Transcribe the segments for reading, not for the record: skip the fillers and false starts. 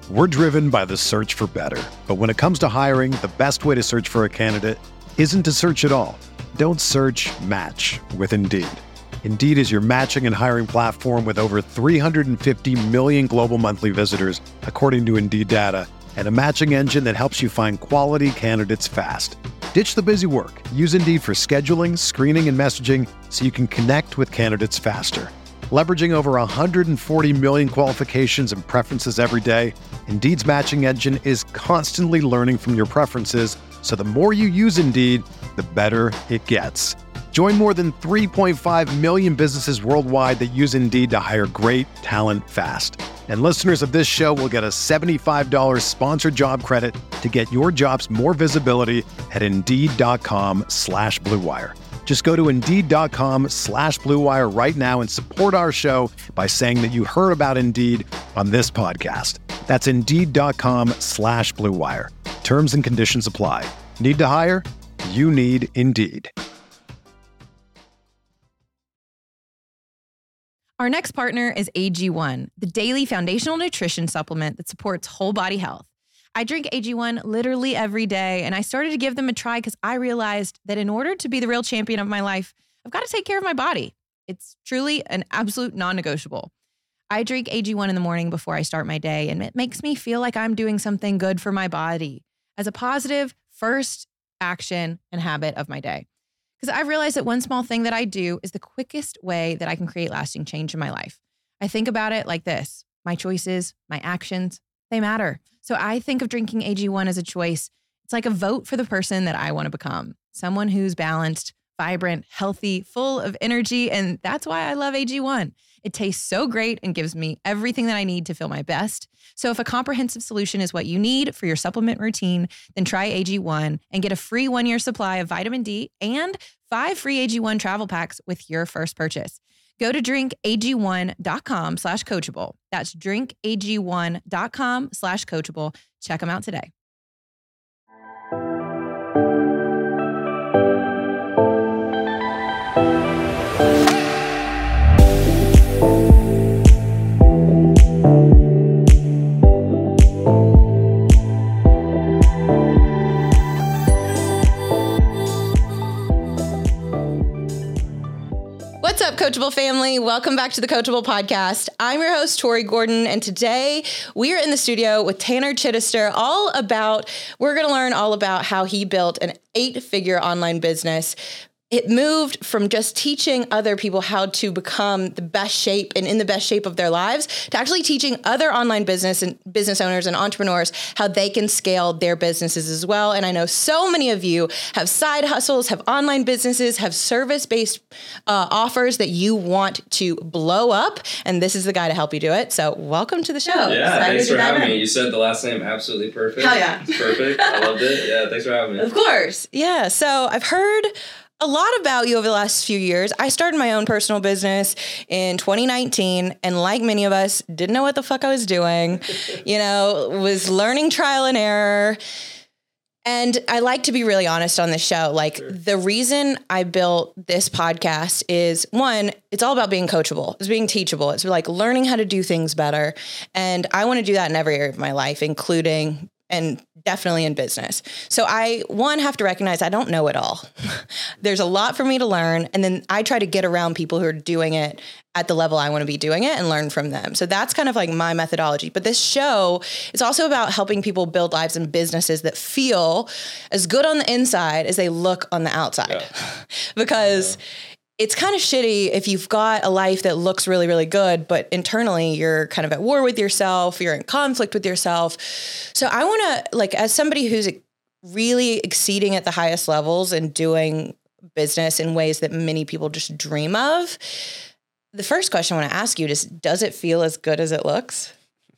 We're driven by the search for better. But when it comes to hiring, the best way to search for a candidate isn't to search at all. Don't search, match with Indeed. Indeed is your matching and hiring platform with over 350 million global monthly visitors, according to Indeed data, and a matching engine that helps you find quality candidates fast. Ditch the busy work. Use Indeed for scheduling, screening, and messaging so you can connect with candidates faster. Leveraging over 140 million qualifications and preferences every day, Indeed's matching engine is constantly learning from your preferences, so the more you use Indeed, the better it gets. Join more than 3.5 million businesses worldwide that use Indeed to hire great talent fast. And listeners of this show will get a $75 sponsored job credit to get your jobs more visibility at Indeed.com/Blue Wire. Just go to Indeed.com/Blue Wire right now and support our show by saying that you heard about Indeed on this podcast. That's Indeed.com/Blue Wire. Terms and conditions apply. Need to hire? You need Indeed. Our next partner is AG1, the daily foundational nutrition supplement that supports whole body health. I drink AG1 literally every day, and I started to give them a try because I realized that in order to be the real champion of my life, I've got to take care of my body. It's truly an absolute non-negotiable. I drink AG1 in the morning before I start my day, and it makes me feel like I'm doing something good for my body as a positive first action and habit of my day. Because I've realized that one small thing that I do is the quickest way that I can create lasting change in my life. I think about it like this. My choices, my actions, they matter. So I think of drinking AG1 as a choice. It's like a vote for the person that I want to become. Someone who's balanced, vibrant, healthy, full of energy. And that's why I love AG1. It tastes so great and gives me everything that I need to feel my best. So if a comprehensive solution is what you need for your supplement routine, then try AG1 and get a free 1-year supply of vitamin D and 5 free AG1 travel packs with your first purchase. Go to drinkag1.com/coachable. That's drinkag1.com/coachable. Check them out today. What's up, Coachable family? Welcome back to the Coachable podcast. I'm your host, Tori Gordon, and today we are in the studio with Tanner Chittister. We're going to learn all about how he built an 8-figure online business. It moved from just teaching other people how to become the best shape and in the best shape of their lives to actually teaching other online business owners and entrepreneurs how they can scale their businesses as well. And I know so many of you have side hustles, have online businesses, have service-based offers that you want to blow up. And this is the guy to help you do it. So welcome to the show. Yeah, thanks for having me. You said the last name absolutely perfect. Hell yeah. It's perfect. I loved it. Yeah, thanks for having me. Of course. Yeah. So I've heard a lot about you over the last few years. I started my own personal business in 2019, and like many of us, didn't know what the fuck I was doing, was learning trial and error. And I like to be really honest on this show. The reason I built this podcast is, one, it's all about being coachable. It's being teachable. It's like learning how to do things better. And I want to do that in every area of my life, including and definitely in business. So I, have to recognize I don't know it all. There's a lot for me to learn. And then I try to get around people who are doing it at the level I want to be doing it and learn from them. So that's kind of like my methodology. But this show is also about helping people build lives and businesses that feel as good on the inside as they look on the outside. Because it's kind of shitty if you've got a life that looks really, really good, but internally you're kind of at war with yourself, you're in conflict with yourself. So I want to, as somebody who's really exceeding at the highest levels and doing business in ways that many people just dream of, the first question I want to ask you is, does it feel as good as it looks?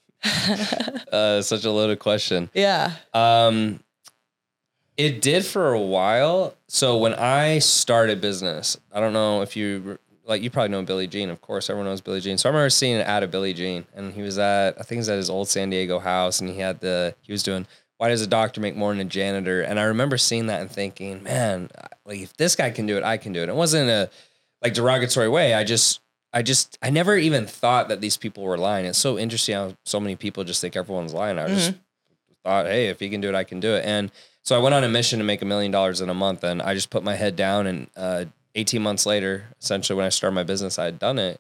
Such a loaded question. Yeah. It did for a while. So when I started business, I don't know if you probably know Billy Jean. Of course, everyone knows Billy Jean. So I remember seeing an ad of Billy Jean, and he was I think he was at his old San Diego house, and he was doing, why does a doctor make more than a janitor? And I remember seeing that and thinking, man, if this guy can do it, I can do it. It wasn't a derogatory way. I just I never even thought that these people were lying. It's so interesting how so many people just think everyone's lying. I just thought, hey, if he can do it, I can do it. And so I went on a mission to make $1 million in a month, and I just put my head down, and 18 months later, essentially when I started my business, I had done it.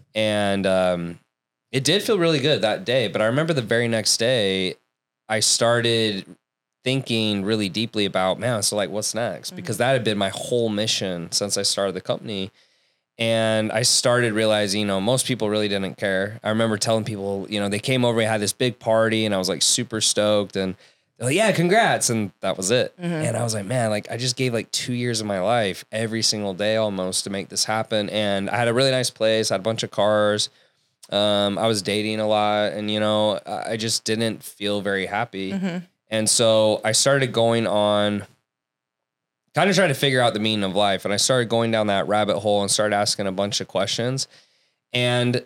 And it did feel really good that day. But I remember the very next day, I started thinking really deeply about, man, so like, what's next? Because that had been my whole mission since I started the company. And I started realizing, most people really didn't care. I remember telling people, they came over, we had this big party, and I was like super stoked, and they're like, yeah, congrats. And that was it. And I was like, man, like I just gave like 2 years of my life every single day almost to make this happen. And I had a really nice place, I had a bunch of cars. I was dating a lot, and, I just didn't feel very happy. And so I started going on, kind of trying to figure out the meaning of life. And I started going down that rabbit hole and started asking a bunch of questions. And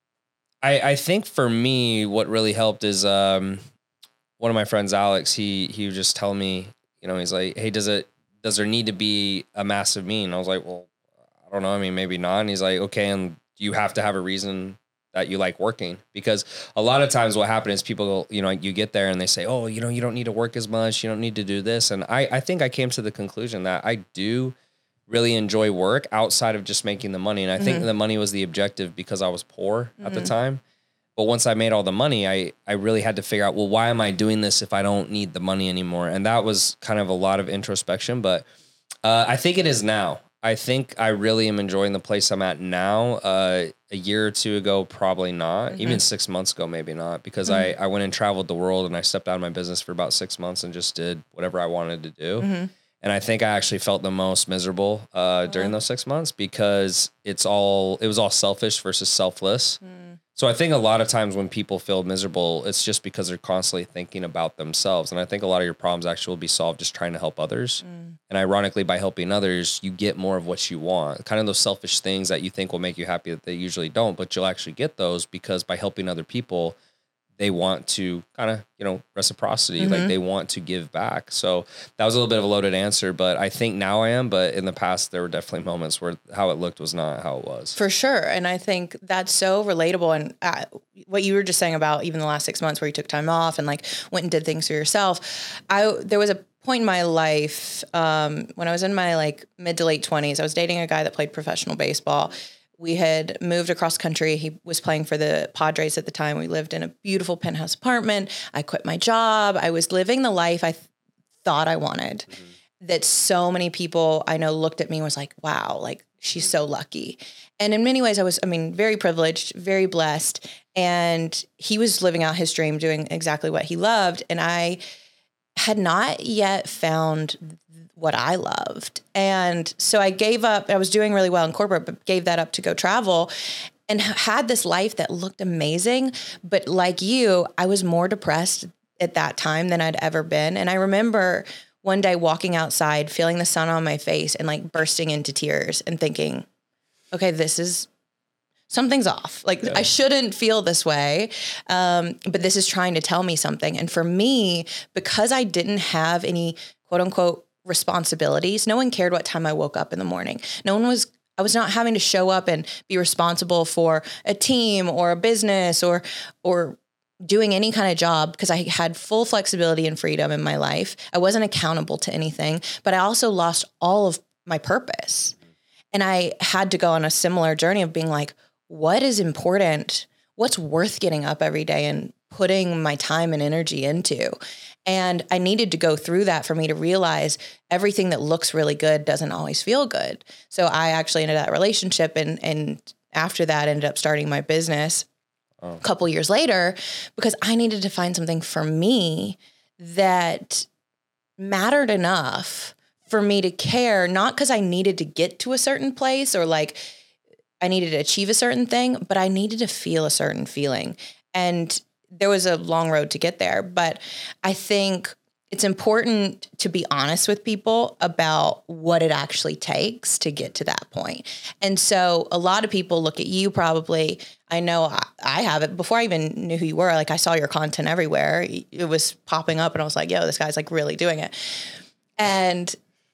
I think for me, what really helped is, one of my friends, Alex, he would just tell me, he's like, hey, does there need to be a massive meaning? I was like, well, I don't know. I mean, maybe not. And he's like, okay. And you have to have a reason that you like working, because a lot of times what happens is people, you get there and they say, oh, you don't need to work as much. You don't need to do this. And I think I came to the conclusion that I do really enjoy work outside of just making the money. And I think the money was the objective because I was poor at the time. But once I made all the money, I really had to figure out, well, why am I doing this if I don't need the money anymore? And that was kind of a lot of introspection, but I think it is now. I think I really am enjoying the place I'm at now. A year or two ago, probably not. Even 6 months ago, maybe not, because I went and traveled the world, and I stepped out of my business for about 6 months and just did whatever I wanted to do. And I think I actually felt the most miserable during those 6 months, because it was all selfish versus selfless. So I think a lot of times when people feel miserable, it's just because they're constantly thinking about themselves. And I think a lot of your problems actually will be solved just trying to help others. And ironically, by helping others, you get more of what you want. Kind of those selfish things that you think will make you happy that they usually don't, but you'll actually get those because by helping other people, they want to kind of, reciprocity, like they want to give back. So that was a little bit of a loaded answer, but I think now I am, but in the past there were definitely moments where how it looked was not how it was. For sure. And I think that's so relatable. And what you were just saying about even the last 6 months where you took time off and like went and did things for yourself. There was a point in my life, when I was in my like mid to late 20s, I was dating a guy that played professional baseball. We had moved across country. He was playing for the Padres at the time. We lived in a beautiful penthouse apartment. I quit my job. I was living the life I thought I wanted. That so many people I know looked at me and was like, wow, like she's so lucky. And in many ways I was, very privileged, very blessed. And he was living out his dream, doing exactly what he loved. And I had not yet found what I loved. And so I gave up. I was doing really well in corporate, but gave that up to go travel and had this life that looked amazing. But like you, I was more depressed at that time than I'd ever been. And I remember one day walking outside, feeling the sun on my face and like bursting into tears and thinking, okay, something's off. Like I shouldn't feel this way. But this is trying to tell me something. And for me, because I didn't have any quote unquote responsibilities, no one cared what time I woke up in the morning. I was not having to show up and be responsible for a team or a business or doing any kind of job, because I had full flexibility and freedom in my life. I wasn't accountable to anything, but I also lost all of my purpose. And I had to go on a similar journey of being like, what is important? What's worth getting up every day and putting my time and energy into? And I needed to go through that for me to realize everything that looks really good doesn't always feel good. So I actually ended that relationship and after that ended up starting my business a couple years later, because I needed to find something for me that mattered enough for me to care, not because I needed to get to a certain place or like I needed to achieve a certain thing, but I needed to feel a certain feeling. And there was a long road to get there, but I think it's important to be honest with people about what it actually takes to get to that point. And so a lot of people look at you probably, I know I have it before I even knew who you were. Like I saw your content everywhere. It was popping up and I was like, yo, this guy's like really doing it. And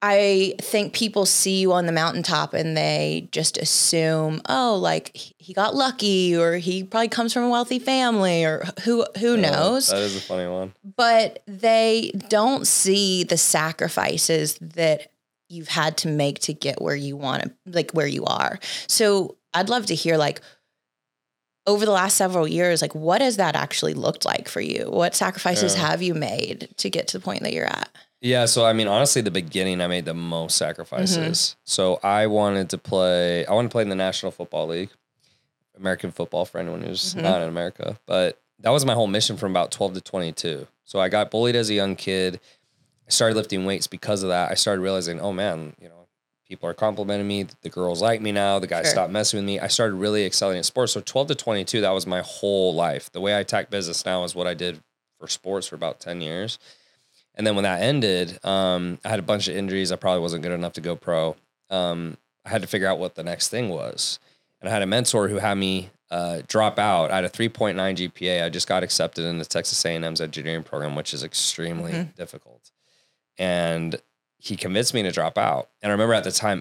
I think people see you on the mountaintop and they just assume, oh, like he got lucky or he probably comes from a wealthy family or who knows. That is a funny one. But they don't see the sacrifices that you've had to make to get where you want to, like where you are. So I'd love to hear like over the last several years, like what has that actually looked like for you? What sacrifices have you made to get to the point that you're at? Yeah. So, I mean, honestly, the beginning, I made the most sacrifices. So I wanted to play in the National Football League, American football for anyone who's not in America. But that was my whole mission from about 12 to 22. So I got bullied as a young kid. I started lifting weights because of that. I started realizing, oh man, you know, people are complimenting me. The girls like me now. The guys stopped messing with me. I started really excelling in sports. So 12 to 22, that was my whole life. The way I attack business now is what I did for sports for about 10 years. And then when that ended, I had a bunch of injuries. I probably wasn't good enough to go pro. I had to figure out what the next thing was. And I had a mentor who had me drop out. I had a 3.9 GPA. I just got accepted into Texas A&M's engineering program, which is extremely difficult. And he convinced me to drop out. And I remember at the time,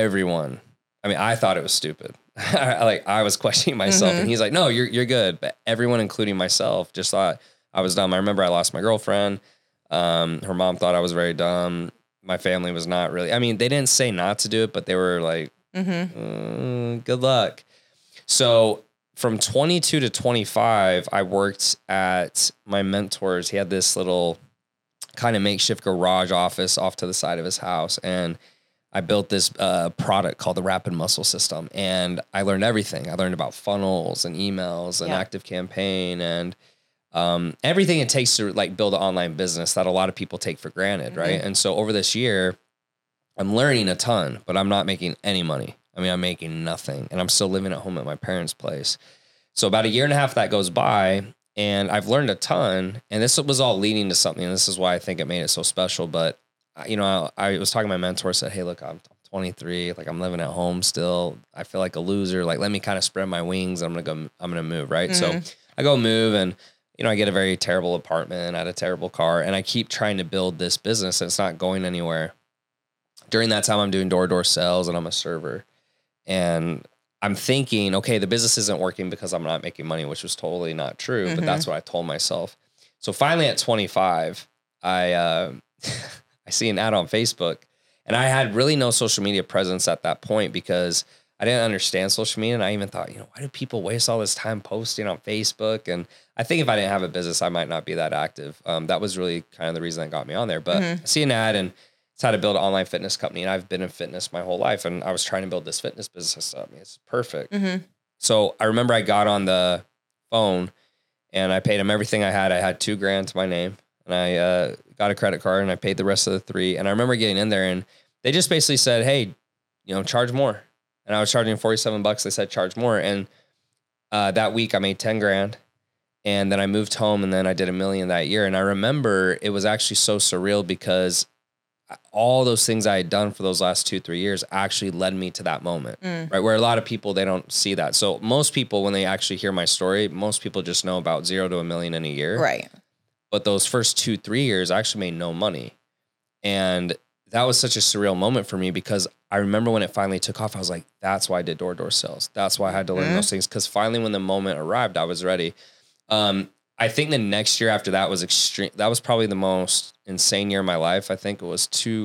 I thought it was stupid. I was questioning myself and he's like, no, you're good. But everyone, including myself, just thought I was dumb. I remember I lost my girlfriend. Her mom thought I was very dumb. My family was not really, they didn't say not to do it, but they were like, good luck. So from 22 to 25, I worked at my mentor's. He had this little kind of makeshift garage office off to the side of his house. And I built this product called the Rapid Muscle System. And I learned everything. I learned about funnels and emails and Active Campaign and everything it takes to like build an online business that a lot of people take for granted. Right. And so over this year, I'm learning a ton, but I'm not making any money. I'm making nothing and I'm still living at home at my parents' place. So about a year and a half that goes by and I've learned a ton and this was all leading to something. And this is why I think it made it so special. But you know, I was talking to my mentor, said, hey, look, I'm 23. Like I'm living at home still. I feel like a loser. Like, let me kind of spread my wings. I'm going to move. Right. So I go move and, you know, I get a very terrible apartment. I had a terrible car and I keep trying to build this business and it's not going anywhere. During that time, I'm doing door-to-door sales and I'm a server. And I'm thinking, okay, the business isn't working because I'm not making money, which was totally not true. But that's what I told myself. So finally at 25, I see an ad on Facebook and I had really no social media presence at that point because I didn't understand social media. And I even thought, you know, why do people waste all this time posting on Facebook? And I think if I didn't have a business, I might not be that active. That was really kind of the reason that got me on there. But I see an ad and it's how to build an online fitness company. And I've been in fitness my whole life. And I was trying to build this fitness business. It's perfect. So I remember I got on the phone and I paid him everything I had. I had $2,000 to my name and I got a credit card and I paid the rest of the $3,000. And I remember getting in there and they just basically said, hey, you know, charge more. And I was charging $47. They said, charge more. And that week I made $10,000 and then I moved home and then I did $1 million that year. And I remember it was actually so surreal because all those things I had done for those last 2-3 years actually led me to that moment, right? Where a lot of people, they don't see that. So most people, when they actually hear my story, most people just know about 0 to $1 million in a year. Right. But those first 2-3 years I actually made no money. And that was such a surreal moment for me because I remember when it finally took off, I was like, that's why I did door-to-door sales. That's why I had to learn those things. Cause finally when the moment arrived, I was ready. I think the next year after that was extreme. That was probably the most insane year of my life. I think it was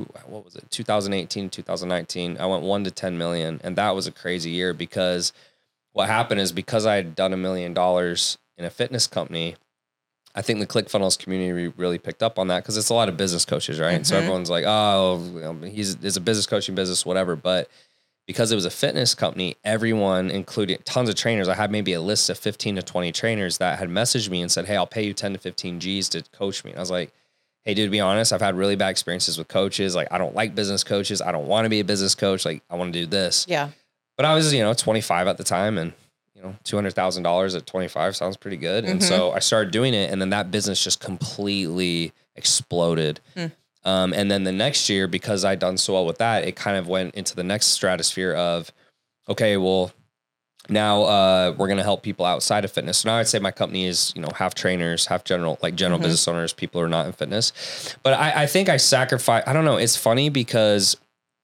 2018, 2019. I went 1 to 10 million. And that was a crazy year because what happened is because I had done $1 million in a fitness company, I think the ClickFunnels community really picked up on that because it's a lot of business coaches, right? And so everyone's like, oh, he's a business coaching business, whatever. But because it was a fitness company, everyone, including tons of trainers, I had maybe a list of 15 to 20 trainers that had messaged me and said, hey, I'll pay you 10 to 15 G's to coach me. And I was like, hey, dude, to be honest, I've had really bad experiences with coaches. Like, I don't like business coaches. I don't want to be a business coach. Like, I want to do this. Yeah. But I was, 25 at the time and, $200,000 at 25 sounds pretty good. And so I started doing it and then that business just completely exploded. And then the next year, because I'd done so well with that, it kind of went into the next stratosphere of, okay, well, Now we're going to help people outside of fitness. So now I'd say my company is, half trainers, half general business owners, people who are not in fitness. But I think I sacrifice. I don't know. It's funny because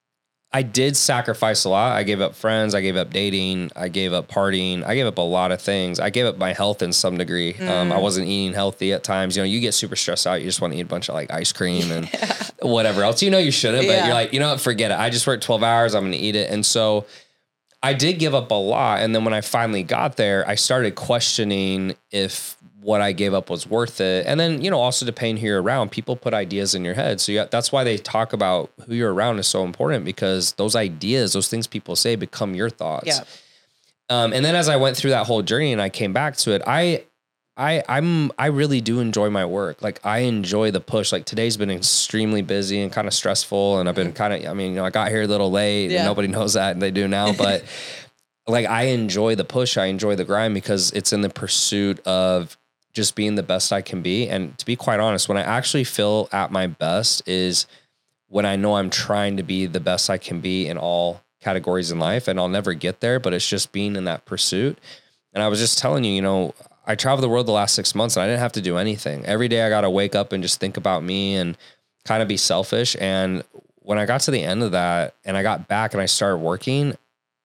I did sacrifice a lot. I gave up friends. I gave up dating. I gave up partying. I gave up a lot of things. I gave up my health in some degree. I wasn't eating healthy at times. You get super stressed out. You just want to eat a bunch of ice cream and whatever else. You shouldn't, but you're like, what, forget it. I just worked 12 hours. I'm going to eat it. And so I did give up a lot. And then when I finally got there, I started questioning if what I gave up was worth it. And then, also depending who you're around, people put ideas in your head. So that's why they talk about who you're around is so important, because those ideas, those things people say become your thoughts. Yeah. And then as I went through that whole journey and I came back to it, I really do enjoy my work. I enjoy the push. Today's been extremely busy and kind of stressful. And I've been I got here a little late and nobody knows that, and they do now, but I enjoy the push. I enjoy the grind because it's in the pursuit of just being the best I can be. And to be quite honest, when I actually feel at my best is when I know I'm trying to be the best I can be in all categories in life, and I'll never get there, but it's just being in that pursuit. And I was just telling you, I traveled the world the last 6 months and I didn't have to do anything. Every day I got to wake up and just think about me and kind of be selfish. And when I got to the end of that and I got back and I started working,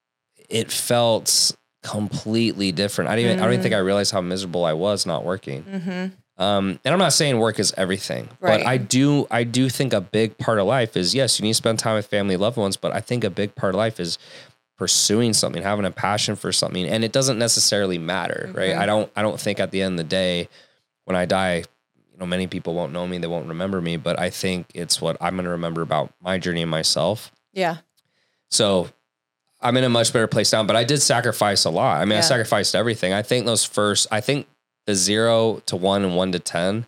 it felt completely different. I don't even think I realized how miserable I was not working. And I'm not saying work is everything, but I do think a big part of life is, yes, you need to spend time with family, loved ones, but I think a big part of life is pursuing something, having a passion for something. And it doesn't necessarily matter, right? I don't think at the end of the day, when I die, many people won't know me, they won't remember me, but I think it's what I'm going to remember about my journey and myself. Yeah. So I'm in a much better place now, but I did sacrifice a lot. I sacrificed everything. I think the 0 to 1 and 1 to 10,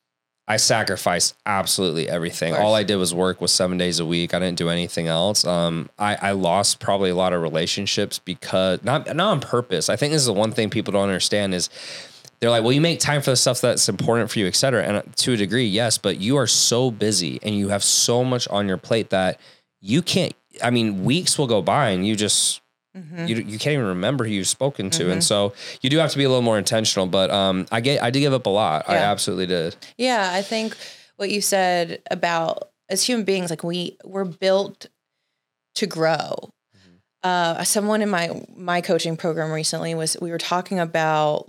I sacrificed absolutely everything. All I did was work with 7 days a week. I didn't do anything else. I lost probably a lot of relationships because not on purpose. I think this is the one thing people don't understand is they're like, well, you make time for the stuff that's important for you, et cetera. And to a degree, yes, but you are so busy and you have so much on your plate that you can't, weeks will go by and you just, you can't even remember who you've spoken to. And so you do have to be a little more intentional, but I did give up a lot. Yeah. I absolutely did. Yeah. I think what you said about as human beings, we're built to grow. Someone in my coaching program recently we were talking about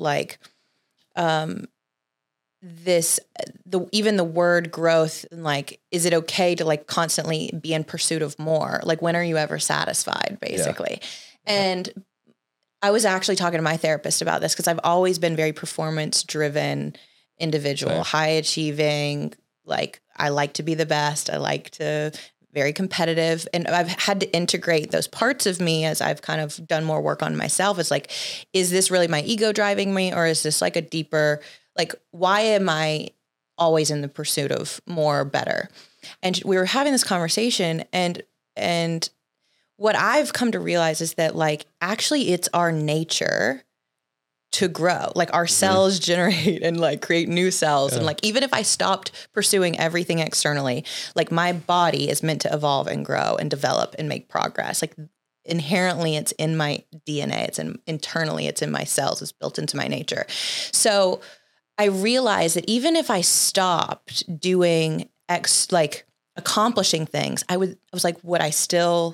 even the word growth, and is it okay to constantly be in pursuit of more? When are you ever satisfied, basically? Yeah. And I was actually talking to my therapist about this because I've always been very performance driven individual, high achieving. I like to be the best. I like to very competitive. And I've had to integrate those parts of me as I've kind of done more work on myself. It's is this really my ego driving me? Or is this a deeper, why am I always in the pursuit of more, better? And we were having this conversation and what I've come to realize is that actually it's our nature to grow. Our cells generate and create new cells. Yeah. And even if I stopped pursuing everything externally, my body is meant to evolve and grow and develop and make progress. Inherently it's in my DNA. It's internally it's in my cells. It's built into my nature. So I realized that even if I stopped doing accomplishing things, would I still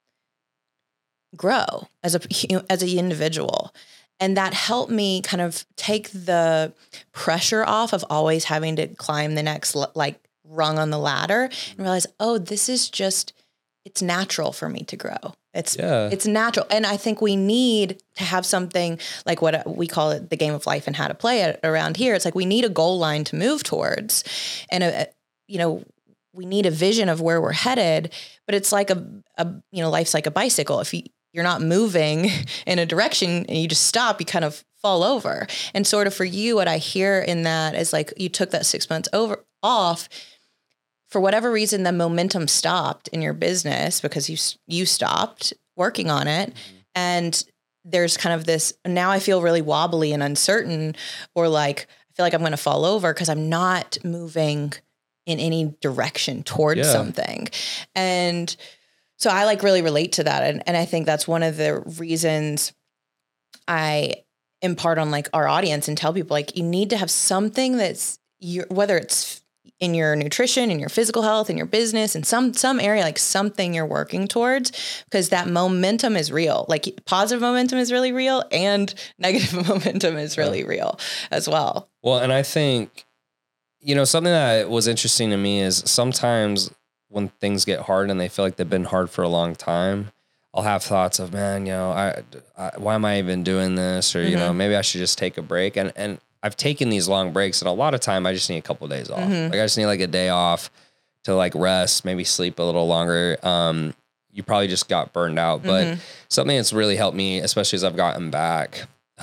grow as an individual? And that helped me kind of take the pressure off of always having to climb the next rung on the ladder and realize, this is just, it's natural for me to grow. It's natural. And I think we need to have something like what we call it, the game of life and how to play it around here. It's we need a goal line to move towards, and we need a vision of where we're headed, but it's life's like a bicycle. If you're not moving in a direction and you just stop, you kind of fall over. And sort of for you, what I hear in that is you took that 6 months off. For whatever reason, the momentum stopped in your business because you stopped working on it. And there's kind of this, now I feel really wobbly and uncertain, or I feel like I'm going to fall over because I'm not moving in any direction towards something. And so I really relate to that. And I think that's one of the reasons I impart on like our audience and tell people like, you need to have something that's whether it's in your nutrition, in your physical health, in your business, in some area, like something you're working towards, because that momentum is real. Like positive momentum is really real and negative momentum is really real as well. Well, and I think, something that was interesting to me is sometimes when things get hard and they feel like they've been hard for a long time, I'll have thoughts of, man, I why am I even doing this? Or, maybe I should just take a break. And I've taken these long breaks, and a lot of time I just need a couple of days off. Like I just need like a day off to like rest, maybe sleep a little longer. You probably just got burned out, but something that's really helped me, especially as I've gotten back,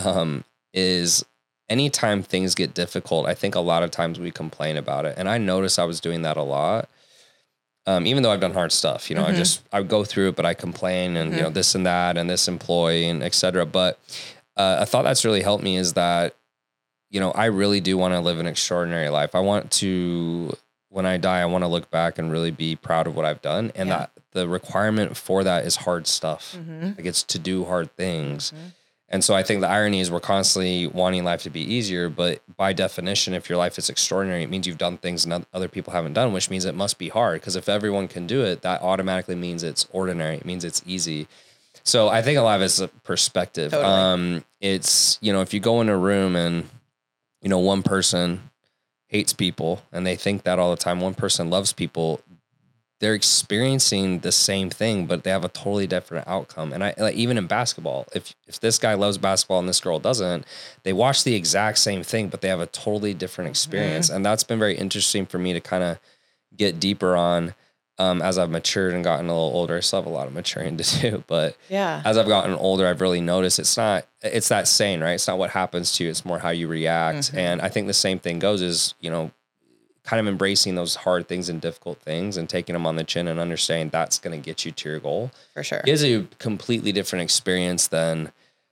is anytime things get difficult, I think a lot of times we complain about it. And I noticed I was doing that a lot. Even though I've done hard stuff, I would go through it, but I complain and, this and that and this employee and et cetera. But a thought that's really helped me is that, I really do want to live an extraordinary life. I want to, when I die, I want to look back and really be proud of what I've done. And that the requirement for that is hard stuff. Like it's to do hard things. And so I think the irony is we're constantly wanting life to be easier, but by definition, if your life is extraordinary, it means you've done things that other people haven't done, which means it must be hard. Because if everyone can do it, that automatically means it's ordinary. It means it's easy. So I think a lot of it's a perspective. Totally. It's, if you go in a room and, one person hates people and they think that all the time, one person loves people, they're experiencing the same thing, but they have a totally different outcome. And I like even in basketball, if this guy loves basketball and this girl doesn't, they watch the exact same thing, but they have a totally different experience. And that's been very interesting for me to kind of get deeper on as I've matured and gotten a little older. I still have a lot of maturing to do, but as I've gotten older, I've really noticed it's that saying, right? It's not what happens to you. It's more how you react. And I think the same thing goes is, kind of embracing those hard things and difficult things and taking them on the chin and understanding that's going to get you to your goal. For sure. It is a completely different experience than,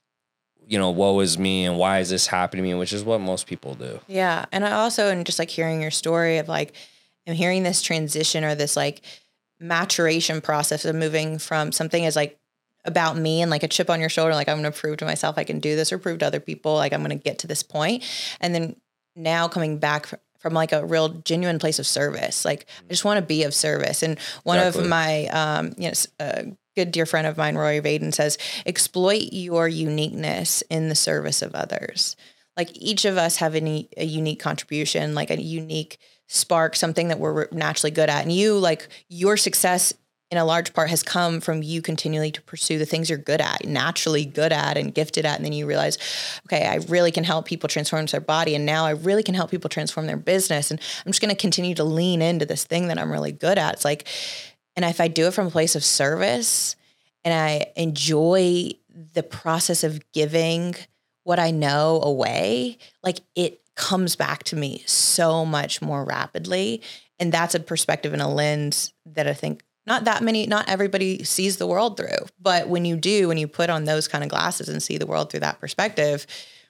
woe is me and why is this happening to me, which is what most people do. Yeah. And I also, and just like hearing your story of like, I'm hearing this transition or this like maturation process of moving from something as like about me and like a chip on your shoulder, like I'm going to prove to myself I can do this or prove to other people, like I'm going to get to this point. And then now coming back from like a real genuine place of service. Like I just want to be of service. And one of my, a good dear friend of mine, Roy Vaden, says, exploit your uniqueness in the service of others. Like each of us have a unique contribution, like a unique spark, something that we're naturally good at. And you, like your success in a large part has come from you continually to pursue the things you're good at, naturally good at and gifted at. And then you realize, okay, I really can help people transform their body. And now I really can help people transform their business. And I'm just going to continue to lean into this thing that I'm really good at. It's like, and if I do it from a place of service and I enjoy the process of giving what I know away, like it comes back to me so much more rapidly. And that's a perspective and a lens that I think not everybody sees the world through, but when you do, when you put on those kind of glasses and see the world through that perspective,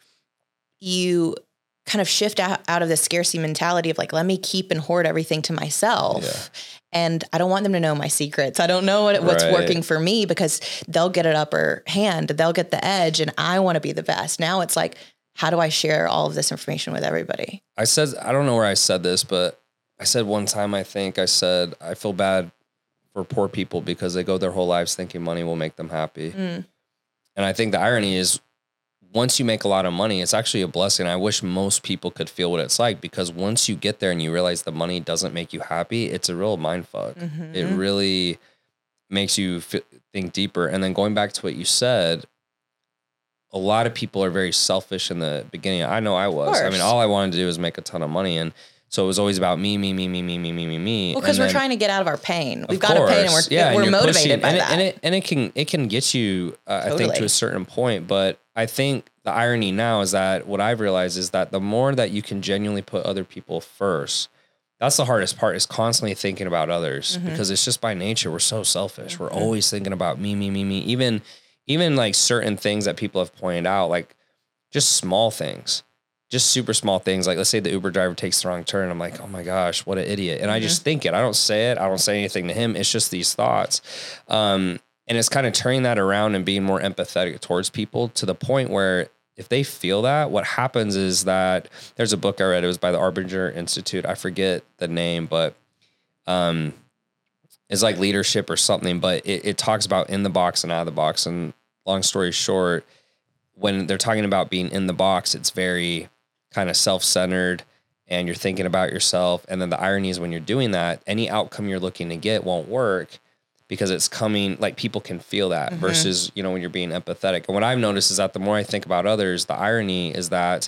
you kind of shift out of the scarcity mentality of like, let me keep and hoard everything to myself. Yeah. And I don't want them to know my secrets. I don't know what's working for me because they'll get an upper hand, they'll get the edge, and I want to be the best. Now it's like, how do I share all of this information with everybody? I don't know where I said this, but I said one time, I feel bad for poor people because they go their whole lives thinking money will make them happy. And I think the irony is once you make a lot of money, it's actually a blessing. I wish most people could feel what it's like because once you get there and you realize the money doesn't make you happy, it's a real mind fuck. It really makes you think deeper. And then going back to what you said, a lot of people are very selfish in the beginning. I know I was. I mean, all I wanted to do was make a ton of money. And so it was always about me. Well, because we're trying to get out of our pain. We've got a pain and we're motivated by that. And it can get you, I think, to a certain point. But I think the irony now is that what I've realized is that the more that you can genuinely put other people first, that's the hardest part is constantly thinking about others because it's just by nature. We're so selfish. We're always thinking about me. Even like certain things that people have pointed out, like just small things. Just super small things. Like let's say the Uber driver takes the wrong turn. I'm like, oh my gosh, what an idiot. And I just think it. I don't say it. I don't say anything to him. It's just these thoughts. And it's kind of turning that around and being more empathetic towards people to the point where if they feel that, what happens is that there's a book I read. It was by the Arbinger Institute. I forget the name, but it's like leadership or something. But it talks about in the box and out of the box. And long story short, when they're talking about being in the box, it's very kind of self-centered and you're thinking about yourself. And then the irony is when you're doing that, any outcome you're looking to get won't work because it's coming, like people can feel that versus, you know, when you're being empathetic. And what I've noticed is that the more I think about others, the irony is that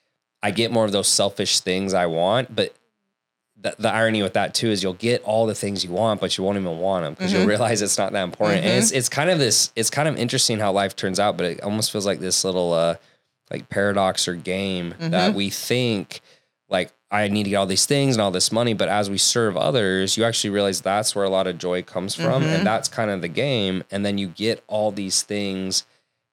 I get more of those selfish things I want, but the irony with that too is you'll get all the things you want, but you won't even want them because you'll realize it's not that important. And it's kind of interesting how life turns out, but it almost feels like this little like paradox or game that we think like I need to get all these things and all this money, but as we serve others, you actually realize that's where a lot of joy comes from, and that's kind of the game. And then you get all these things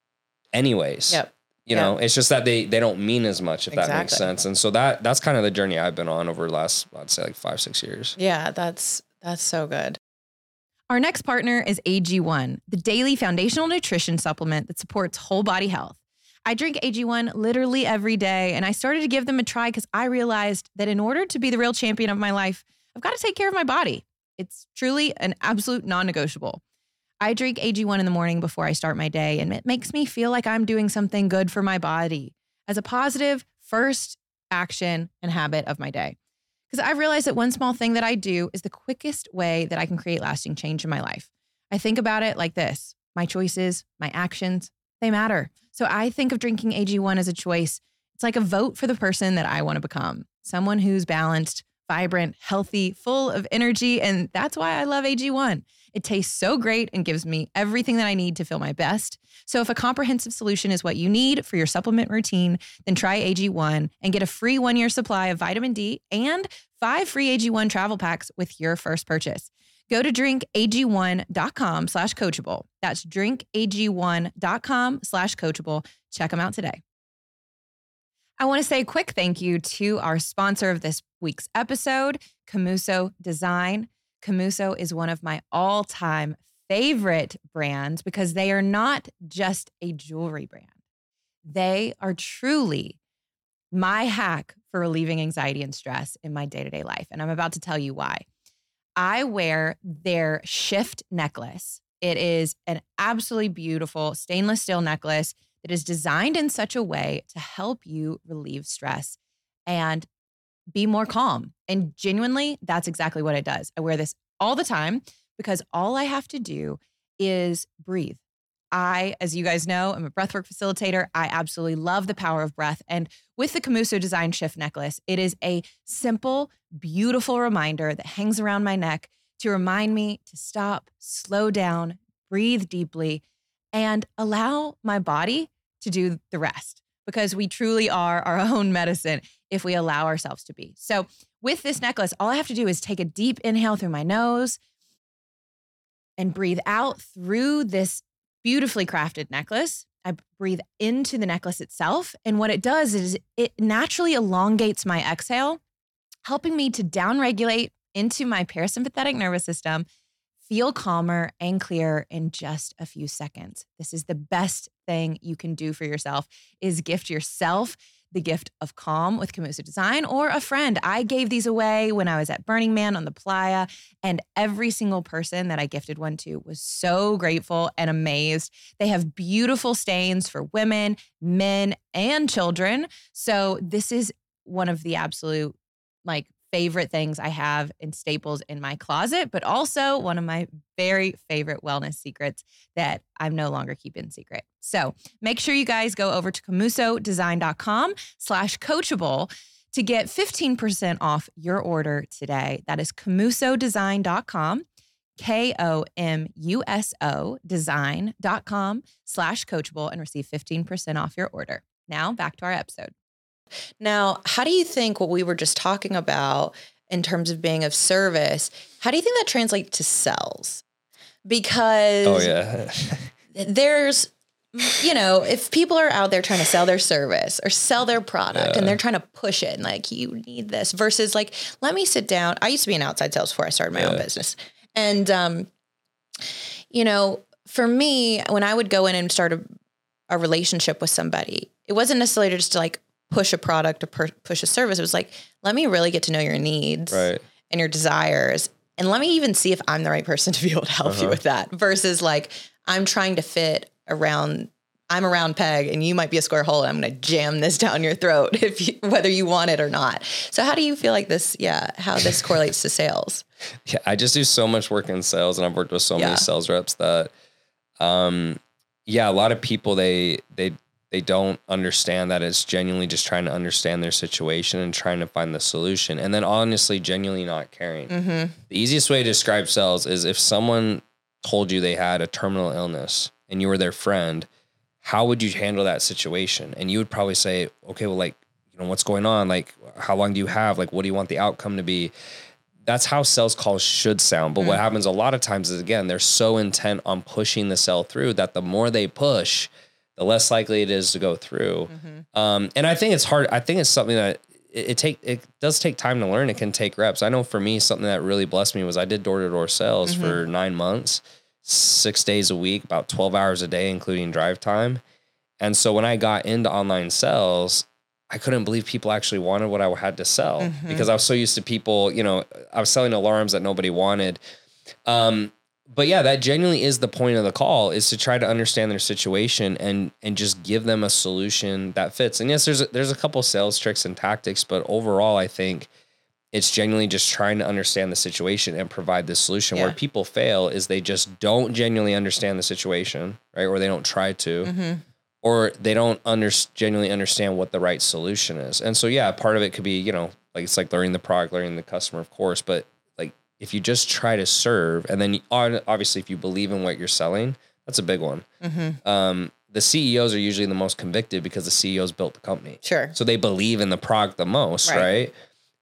anyways. Yep. You know, it's just that they don't mean as much, if that makes sense. And so that's kind of the journey I've been on over the last, I'd say like 5-6 years. Yeah, that's so good. Our next partner is AG1, the daily foundational nutrition supplement that supports whole body health. I drink AG1 literally every day, and I started to give them a try because I realized that in order to be the real champion of my life, I've got to take care of my body. It's truly an absolute non-negotiable. I drink AG1 in the morning before I start my day, and it makes me feel like I'm doing something good for my body as a positive first action and habit of my day. Because I've realized that one small thing that I do is the quickest way that I can create lasting change in my life. I think about it like this. My choices, my actions, they matter. So I think of drinking AG1 as a choice. It's like a vote for the person that I want to become. Someone who's balanced, vibrant, healthy, full of energy. And that's why I love AG1. It tastes so great and gives me everything that I need to feel my best. So if a comprehensive solution is what you need for your supplement routine, then try AG1 and get a free 1-year supply of vitamin D and 5 free AG1 travel packs with your first purchase. Go to drinkag1.com/coachable. That's drinkag1.com/coachable. Check them out today. I want to say a quick thank you to our sponsor of this week's episode, Camuso Design. Camuso is one of my all-time favorite brands because they are not just a jewelry brand. They are truly my hack for relieving anxiety and stress in my day-to-day life. And I'm about to tell you why. I wear their Shift necklace. It is an absolutely beautiful stainless steel necklace that is designed in such a way to help you relieve stress and be more calm. And genuinely, that's exactly what it does. I wear this all the time because all I have to do is breathe. I, as you guys know, I'm a breathwork facilitator. I absolutely love the power of breath. And with the Camuso Design Shift necklace, it is a simple, beautiful reminder that hangs around my neck to remind me to stop, slow down, breathe deeply, and allow my body to do the rest. Because we truly are our own medicine if we allow ourselves to be. So with this necklace, all I have to do is take a deep inhale through my nose and breathe out through this beautifully crafted necklace. I breathe into the necklace itself. And what it does is it naturally elongates my exhale, helping me to downregulate into my parasympathetic nervous system, feel calmer and clear in just a few seconds. This is the best thing you can do for yourself, is gift yourself the gift of calm with Camuso Design or a friend. I gave these away when I was at Burning Man on the playa, and every single person that I gifted one to was so grateful and amazed. They have beautiful stains for women, men, and children. So this is one of the absolute favorite things I have in staples in my closet, but also one of my very favorite wellness secrets that I'm no longer keeping secret. So make sure you guys go over to camusodesign.com/coachable to get 15% off your order today. That is camusodesign.com, KOMUSO design.com/coachable, and receive 15% off your order. Now back to our episode. Now, how do you think what we were just talking about in terms of being of service, how do you think that translates to sales? Because there's, if people are out there trying to sell their service or sell their product and they're trying to push it and you need this versus let me sit down. I used to be in outside sales before I started my own business. And, for me, when I would go in and start a relationship with somebody, it wasn't necessarily just to like push a product or push a service. It was like, let me really get to know your needs and your desires. And let me even see if I'm the right person to be able to help you with that versus like, I'm trying to fit around, I'm a round peg and you might be a square hole and I'm going to jam this down your throat whether you want it or not. So how do you feel like this? Yeah. How this correlates to sales? Yeah. I just do so much work in sales and I've worked with so many sales reps that, a lot of people, they don't understand that it's genuinely just trying to understand their situation and trying to find the solution. And then honestly, genuinely not caring. The easiest way to describe sales is if someone told you they had a terminal illness and you were their friend, how would you handle that situation? And you would probably say, okay, well, like, what's going on? Like, how long do you have? Like, what do you want the outcome to be? That's how sales calls should sound. But what happens a lot of times is, again, they're so intent on pushing the sale through that the more they push, the less likely it is to go through. And I think it's hard. I think it's something that it does take time to learn. It can take reps. I know for me, something that really blessed me was I did door-to-door sales for 9 months, 6 days a week, about 12 hours a day, including drive time. And so when I got into online sales, I couldn't believe people actually wanted what I had to sell because I was so used to people, I was selling alarms that nobody wanted. But yeah, that genuinely is the point of the call, is to try to understand their situation and just give them a solution that fits. And yes, there's a couple sales tricks and tactics, but overall, I think it's genuinely just trying to understand the situation and provide the solution. Where people fail is they just don't genuinely understand the situation, right? Or they don't try to, or they don't genuinely understand what the right solution is. And so, yeah, part of it could be, like it's like learning the product, learning the customer, of course, but like if you just try to serve, and then obviously if you believe in what you're selling, that's a big one. The CEOs are usually the most convicted because the CEOs built the company. Sure. So they believe in the product the most, right?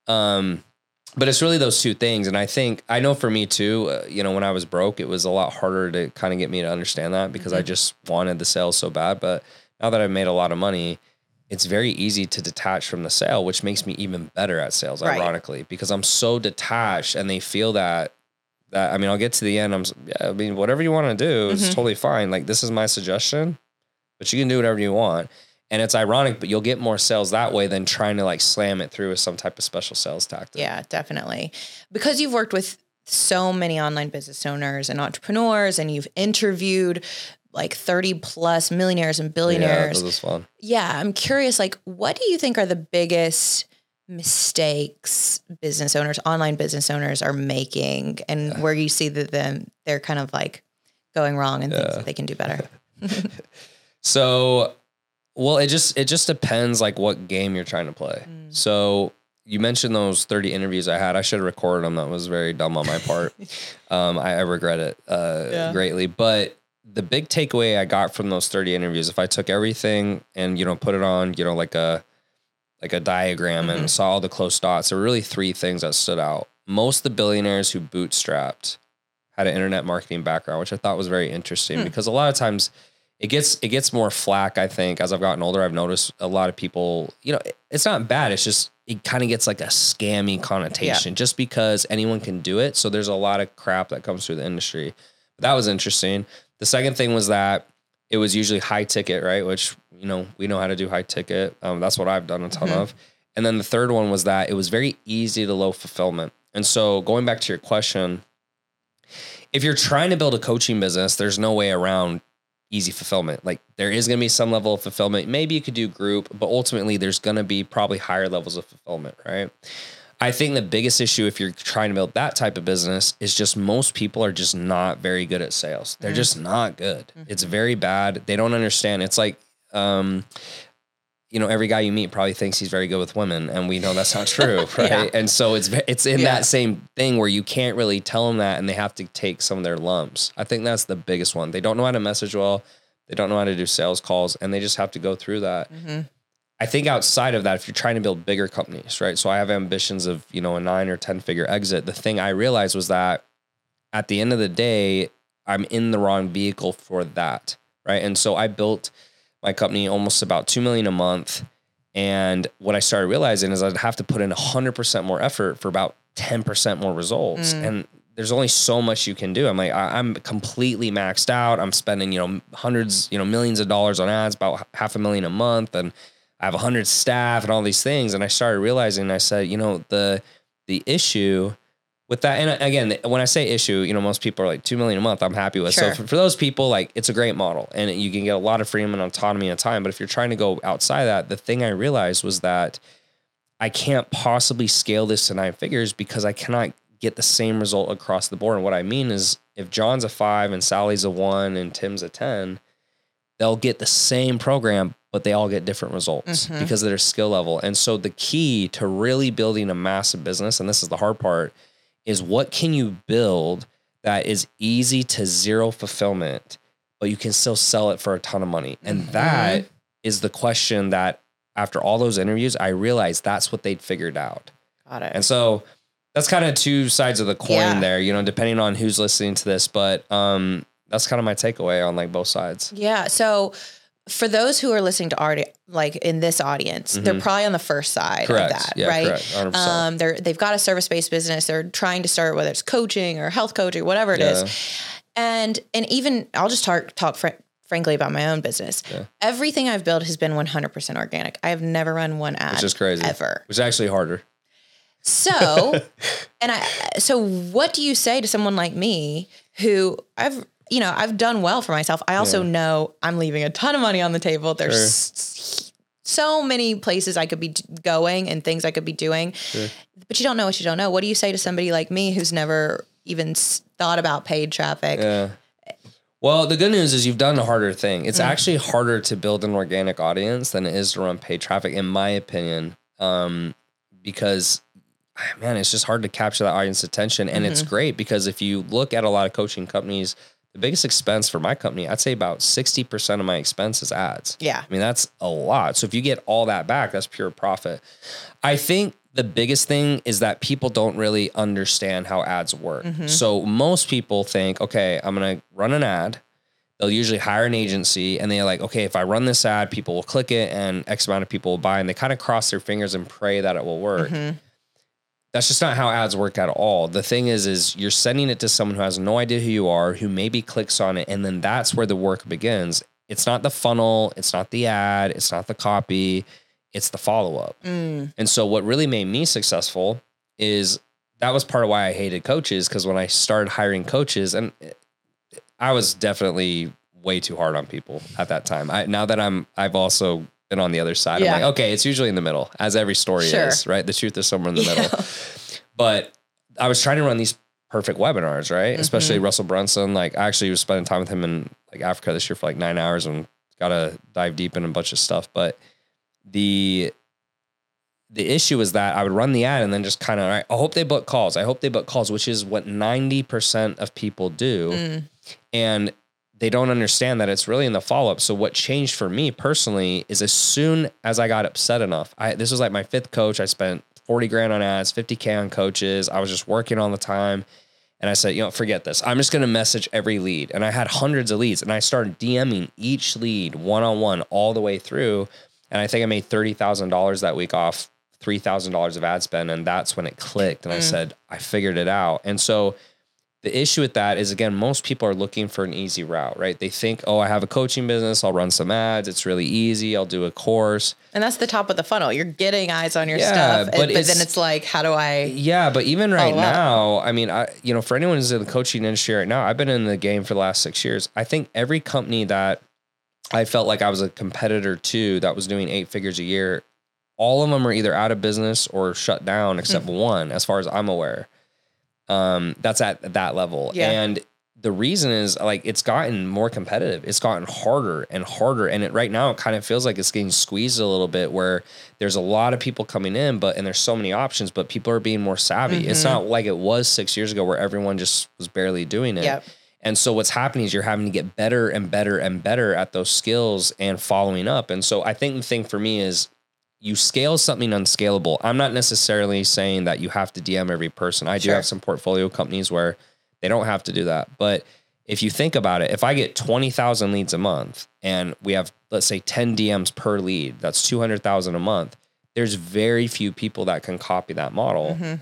But it's really those two things. And I know for me too, when I was broke, it was a lot harder to kind of get me to understand that because I just wanted the sales so bad. But now that I've made a lot of money, it's very easy to detach from the sale, which makes me even better at sales, ironically, because I'm so detached and they feel that I'll get to the end. Whatever you want to do is totally fine. Like, this is my suggestion, but you can do whatever you want. And it's ironic, but you'll get more sales that way than trying to like slam it through with some type of special sales tactic. Yeah, definitely. Because you've worked with so many online business owners and entrepreneurs, and you've interviewed like 30 plus millionaires and billionaires. Yeah, that was fun. Yeah. I'm curious, like, what do you think are the biggest mistakes business owners, online business owners are making, and where you see that they're kind of like going wrong and things that they can do better? So, well, it just depends like what game you're trying to play. So you mentioned those 30 interviews I had. I should have recorded them. That was very dumb on my part. I regret it greatly. But the big takeaway I got from those 30 interviews, if I took everything and, put it on, like a diagram and saw all the close dots, there were really three things that stood out. Most of the billionaires who bootstrapped had an internet marketing background, which I thought was very interesting because a lot of times it gets more flack. I think as I've gotten older, I've noticed a lot of people, it's not bad. It's just, it kind of gets like a scammy connotation just because anyone can do it. So there's a lot of crap that comes through the industry. But that was interesting. The second thing was that it was usually high ticket, right? Which, we know how to do high ticket. That's what I've done a ton of. And then the third one was that it was very easy to low fulfillment. And so going back to your question, if you're trying to build a coaching business, there's no way around easy fulfillment. Like, there is going to be some level of fulfillment. Maybe you could do group, but ultimately there's going to be probably higher levels of fulfillment, right? I think the biggest issue if you're trying to build that type of business is just most people are just not very good at sales. They're just not good. It's very bad. They don't understand. It's like, every guy you meet probably thinks he's very good with women, and we know that's not true, right? And so it's in that same thing where you can't really tell them that, and they have to take some of their lumps. I think that's the biggest one. They don't know how to message well. They don't know how to do sales calls, and they just have to go through that. I think outside of that, if you're trying to build bigger companies, right? So I have ambitions of, a 9 or 10 figure exit. The thing I realized was that at the end of the day, I'm in the wrong vehicle for that, right? And so I built my company almost about $2 million a month. And what I started realizing is I'd have to put in 100% more effort for about 10% more results. And there's only so much you can do. I'm like, I'm completely maxed out. I'm spending, hundreds, millions of dollars on ads, about $500,000 a month. And I have 100 staff and all these things. And I started realizing, I said, the issue with that. And again, when I say issue, most people are like $2 million a month, I'm happy with. Sure. So for those people, like, it's a great model and you can get a lot of freedom and autonomy and time. But if you're trying to go outside that, the thing I realized was that I can't possibly scale this to 9 figures because I cannot get the same result across the board. And what I mean is if John's a 5 and Sally's a 1 and Tim's a 10, they'll get the same program, but they all get different results because of their skill level. And so the key to really building a massive business, and this is the hard part, is what can you build that is easy to zero fulfillment, but you can still sell it for a ton of money. And that is the question that after all those interviews, I realized that's what they'd figured out. Got it. And so that's kind of 2 sides of the coin there, depending on who's listening to this, but that's kind of my takeaway on like both sides. Yeah. So for those who are listening to art, like in this audience, they're probably on the first side of that, right? Correct. 100%. They've got a service-based business. They're trying to start, whether it's coaching or health coaching, whatever it is. And even I'll just talk frankly about my own business. Yeah. Everything I've built has been 100% organic. I have never run one ad, which is crazy, ever. Which is actually harder. So, so what do you say to someone like me who I've done well for myself. I also know I'm leaving a ton of money on the table. There's so many places I could be going and things I could be doing, but you don't know what you don't know. What do you say to somebody like me who's never even thought about paid traffic? Yeah. Well, the good news is you've done a harder thing. It's actually harder to build an organic audience than it is to run paid traffic, in my opinion, because man, it's just hard to capture that audience attention. And it's great because if you look at a lot of coaching companies, the biggest expense for my company, I'd say about 60% of my expense is ads. Yeah. I mean, that's a lot. So if you get all that back, that's pure profit. I think the biggest thing is that people don't really understand how ads work. So most people think, okay, I'm going to run an ad. They'll usually hire an agency and they're like, okay, if I run this ad, people will click it and X amount of people will buy, and they kind of cross their fingers and pray that it will work. That's just not how ads work at all. The thing is you're sending it to someone who has no idea who you are, who maybe clicks on it, and then that's where the work begins. It's not the funnel, it's not the ad, it's not the copy, it's the follow-up. And so what really made me successful is that was part of why I hated coaches, because when I started hiring coaches, and I was definitely way too hard on people at that time. Now that I've also been on the other side. I'm like, okay, it's usually in the middle, as every story is, right? The truth is somewhere in the middle. But I was trying to run these perfect webinars, right? Especially Russell Brunson. Like, I actually was spending time with him in like Africa this year for like 9 hours and got to dive deep in a bunch of stuff. But the issue is that I would run the ad and then just kind of, all right, I hope they book calls. I hope they book calls, which is what 90% of people do. And they don't understand that it's really in the follow-up. So what changed for me personally is as soon as I got upset enough, this was like my 5th coach. I spent 40 grand on ads, 50K on coaches. I was just working all the time. And I said, forget this. I'm just going to message every lead. And I had hundreds of leads, and I started DMing each lead one-on-one all the way through. And I think I made $30,000 that week off $3,000 of ad spend. And that's when it clicked. And I said, I figured it out. And so the issue with that is, again, most people are looking for an easy route, right? They think, oh, I have a coaching business. I'll run some ads. It's really easy. I'll do a course. And that's the top of the funnel. You're getting eyes on your stuff. But then it's like, how do I? Yeah. But even right now, I mean, for anyone who's in the coaching industry right now, I've been in the game for the last 6 years. I think every company that I felt like I was a competitor to that was doing 8 figures a year, all of them are either out of business or shut down except one, as far as I'm aware. That's at that level. Yeah. And the reason is, like, it's gotten more competitive. It's gotten harder and harder. And right now it kind of feels like it's getting squeezed a little bit, where there's a lot of people coming in, and there's so many options, but people are being more savvy. It's not like it was 6 years ago where everyone just was barely doing it. Yep. And so what's happening is you're having to get better and better and better at those skills and following up. And so I think the thing for me is, you scale something unscalable. I'm not necessarily saying that you have to DM every person. I do have some portfolio companies where they don't have to do that. But if you think about it, if I get 20,000 leads a month and we have, let's say, 10 DMs per lead, that's 200,000 a month. There's very few people that can copy that model. And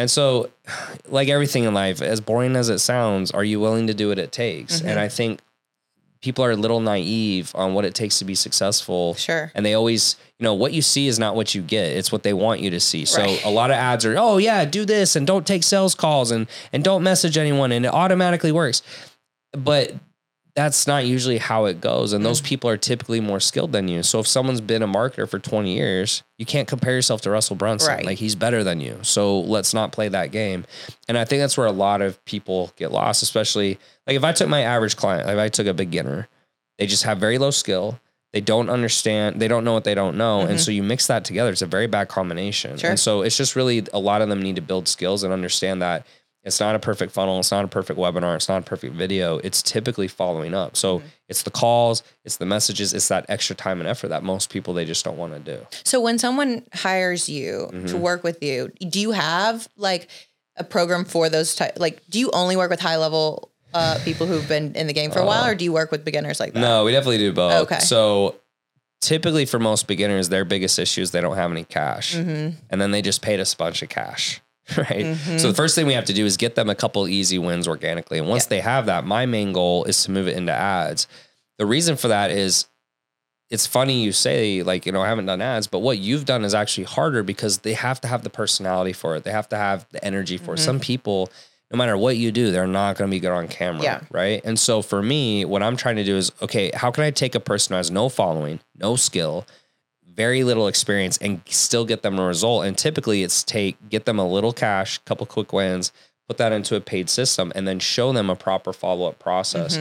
And so, like everything in life, as boring as it sounds, are you willing to do what it takes? And I think people are a little naive on what it takes to be successful. Sure. And they always, what you see is not what you get. It's what they want you to see. So Right. a lot of ads are, oh yeah, do this and don't take sales calls and don't message anyone and it automatically works. But that's not usually how it goes. And those people are typically more skilled than you. So if someone's been a marketer for 20 years, you can't compare yourself to Russell Brunson. Right. Like he's better than you. So let's not play that game. And I think that's where a lot of people get lost, especially like if I took my average client, if I took a beginner, they just have very low skill. They don't understand. They don't know what they don't know. And so you mix that together. It's a very bad combination. Sure. And so it's just really a lot of them need to build skills and understand that it's not a perfect funnel. It's not a perfect webinar. It's not a perfect video. It's typically following up. So it's the calls, it's the messages, it's that extra time and effort that most people, they just don't want to do. So when someone hires you to work with you, do you have like a program for those type? Like, do you only work with high level people who've been in the game for a while, or do you work with beginners like that? No, we definitely do both. Okay. So typically for most beginners, their biggest issue is they don't have any cash. And then they just paid us a bunch of cash. Right. So the first thing we have to do is get them a couple easy wins organically. And once they have that, my main goal is to move it into ads. The reason for that is it's funny you say like, I haven't done ads, but what you've done is actually harder because they have to have the personality for it. They have to have the energy for it. Some people, no matter what you do, they're not going to be good on camera. Yeah. Right. And so for me, what I'm trying to do is, okay, how can I take a person who has no following, no skill, very little experience and still get them a result? And typically it's get them a little cash, couple quick wins, put that into a paid system and then show them a proper follow-up process.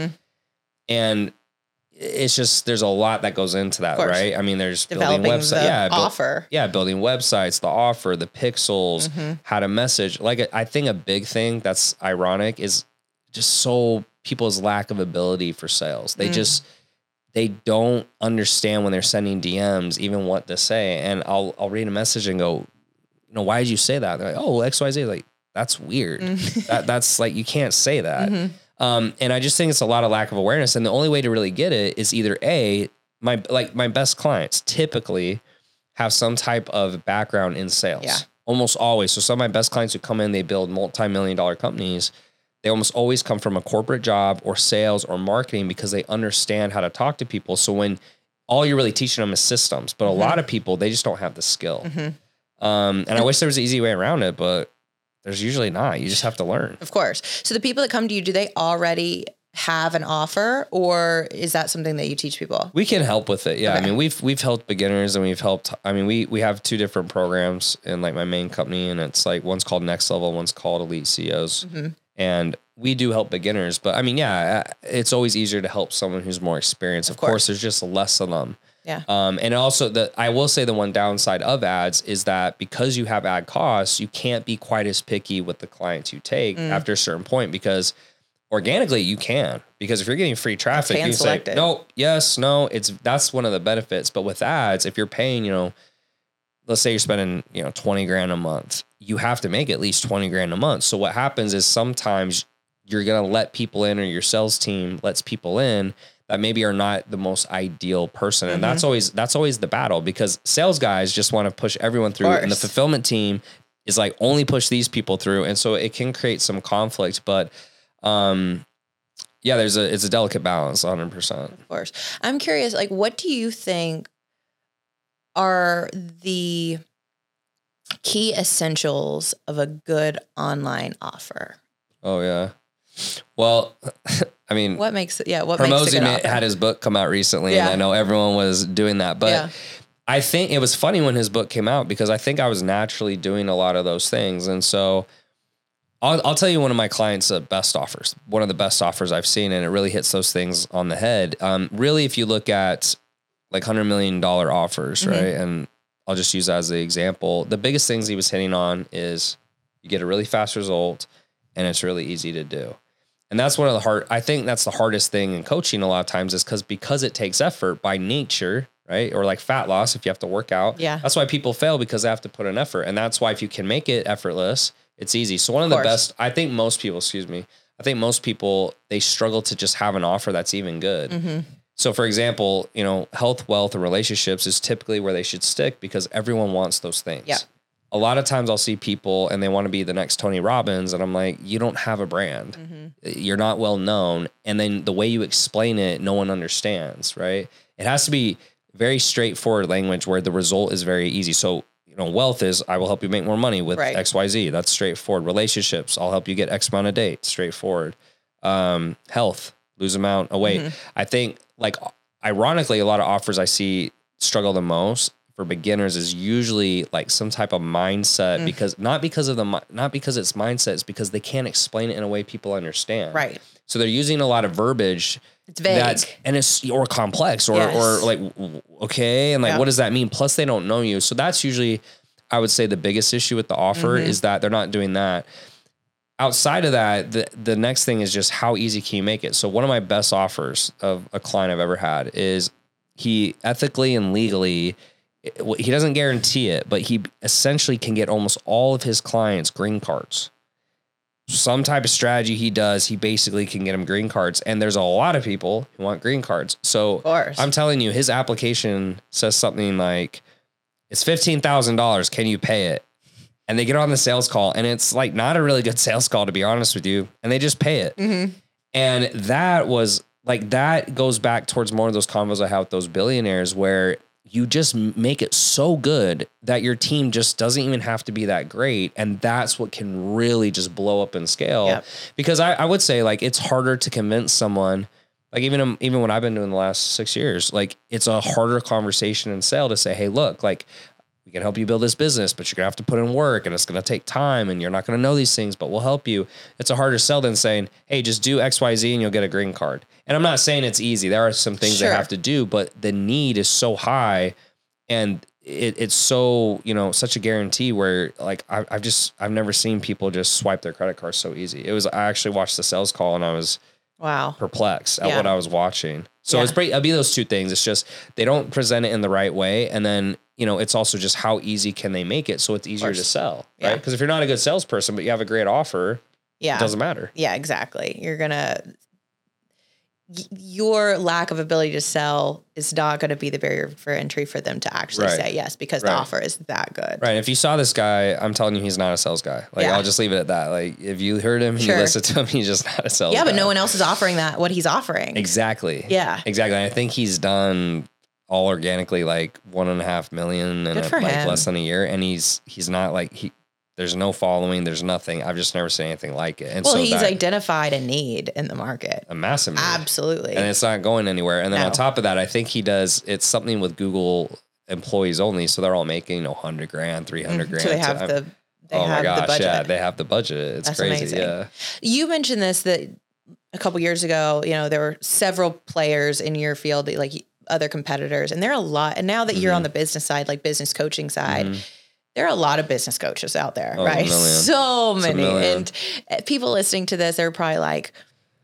And it's just, there's a lot that goes into that, right? I mean, there's developing building websites, offer. Building websites, the offer, the pixels, how to message. Like I think a big thing that's ironic is just so people's lack of ability for sales. They don't understand when they're sending DMs, even what to say. And I'll read a message and go, why did you say that? They're like, oh, XYZ. Like, that's weird. That's like, you can't say that. And I just think it's a lot of lack of awareness. And the only way to really get it is either my best clients typically have some type of background in sales. Yeah. Almost always. So some of my best clients who come in, they build multi-million-dollar companies. They almost always come from a corporate job or sales or marketing because they understand how to talk to people. So when all you're really teaching them is systems, but a lot of people, they just don't have the skill. And I wish there was an easy way around it, but there's usually not. You just have to learn. Of course. So the people that come to you, do they already have an offer, or is that something that you teach people? We can help with it. Yeah. Okay. I mean, we've helped beginners and we have two different programs in like my main company, and it's like one's called Next Level, one's called Elite CEOs. And we do help beginners, but I mean, it's always easier to help someone who's more experienced. Of course, there's just less of them. Yeah. And also I will say the one downside of ads is that because you have ad costs, you can't be quite as picky with the clients you take after a certain point, because organically you can, because if you're getting free traffic, you can say, no, yes, no, that's one of the benefits. But with ads, if you're paying, let's say you're spending, 20 grand a month, you have to make at least 20 grand a month. So what happens is sometimes you're going to let people in, or your sales team lets people in that maybe are not the most ideal person. And that's always the battle, because sales guys just want to push everyone through, and the fulfillment team is like, only push these people through. And so it can create some conflict, but it's a delicate balance 100%. Of course. I'm curious, like, what do you think are the key essentials of a good online offer? Oh yeah. Well, I mean, what makes it a good Hormozi offer? had his book come out recently, and I know everyone was doing that, but I think it was funny when his book came out, because I think I was naturally doing a lot of those things. And so I'll tell you one of my clients' best offers, one of the best offers I've seen, and it really hits those things on the head. Really, if you look at like $100 million offers, right? And I'll just use that as the example. The biggest things he was hitting on is you get a really fast result, and it's really easy to do. And that's one of the I think that's the hardest thing in coaching a lot of times, is because it takes effort by nature, right? Or like fat loss, if you have to work out. Yeah. That's why people fail, because they have to put an effort. And that's why if you can make it effortless, it's easy. So one of the best, I think most people, they struggle to just have an offer that's even good. So for example, health, wealth, and relationships is typically where they should stick, because everyone wants those things. Yeah. a lot of times I'll see people and they want to be the next Tony Robbins. And I'm like, you don't have a brand. You're not well known. And then the way you explain it, no one understands, right? It has to be very straightforward language where the result is very easy. So, wealth is, I will help you make more money with XYZ. That's straightforward. Relationships, I'll help you get X amount of dates. Straightforward. Health, lose amount of weight. I think, like, ironically, a lot of offers I see struggle the most for beginners is usually like some type of mindset, because not because it's mindset, it's because they can't explain it in a way people understand. Right. So they're using a lot of verbiage. It's vague. It's or complex or like, okay. And like, what does that mean? Plus they don't know you. So that's usually, I would say, the biggest issue with the offer is that they're not doing that. Outside of that, the next thing is just how easy can you make it? So one of my best offers of a client I've ever had is he ethically and legally, he doesn't guarantee it, but he essentially can get almost all of his clients green cards. Some type of strategy he does, he basically can get them green cards. And there's a lot of people who want green cards. So I'm telling you, his application says something like, it's $15,000. Can you pay it? And they get on the sales call, and it's like not a really good sales call, to be honest with you. And they just pay it. And that was like, that goes back towards more of those convos I have with those billionaires, where you just make it so good that your team just doesn't even have to be that great. And that's what can really just blow up in scale. Because I would say, like, it's harder to convince someone, like even when I've been doing the last 6 years, like, it's a harder conversation and sale to say, hey, look, like, we can help you build this business, but you're gonna have to put in work, and it's gonna take time, and you're not gonna know these things, but we'll help you. It's a harder sell than saying, hey, just do XYZ and you'll get a green card. And I'm not saying it's easy. There are some things they have to do, but the need is so high, and it's so, such a guarantee where, like, I've never seen people just swipe their credit card so easy. I actually watched the sales call, and I was perplexed at what I was watching. So it'll be those two things. It's just, they don't present it in the right way. And then, it's also just how easy can they make it so it's easier to sell, right? Because if you're not a good salesperson, but you have a great offer, it doesn't matter. Yeah, exactly. Your lack of ability to sell is not going to be the barrier for entry for them to actually say yes, because the offer is that good. Right. If you saw this guy, I'm telling you, he's not a sales guy. Like, I'll just leave it at that. Like, if you heard him and you listened to him, he's just not a sales guy. Yeah, but no one else is offering what he's offering. Exactly. Yeah. Exactly. And I think he's done all organically, like $1.5 million in less than a year. And he's not like, there's no following, there's nothing. I've just never seen anything like it. And he's identified a need in the market. A massive need. Absolutely. And it's not going anywhere. And then on top of that, I think it's something with Google employees only. So they're all making, $100,000, $300,000. So they have the budget. Yeah, they have the budget. It's That's crazy. Amazing. Yeah. You mentioned this, that a couple years ago, there were several players in your field, like other competitors, and there are a lot. And now that you're on the business side, like business coaching side, there are a lot of business coaches out there, right? So many. And people listening to this, they're probably like,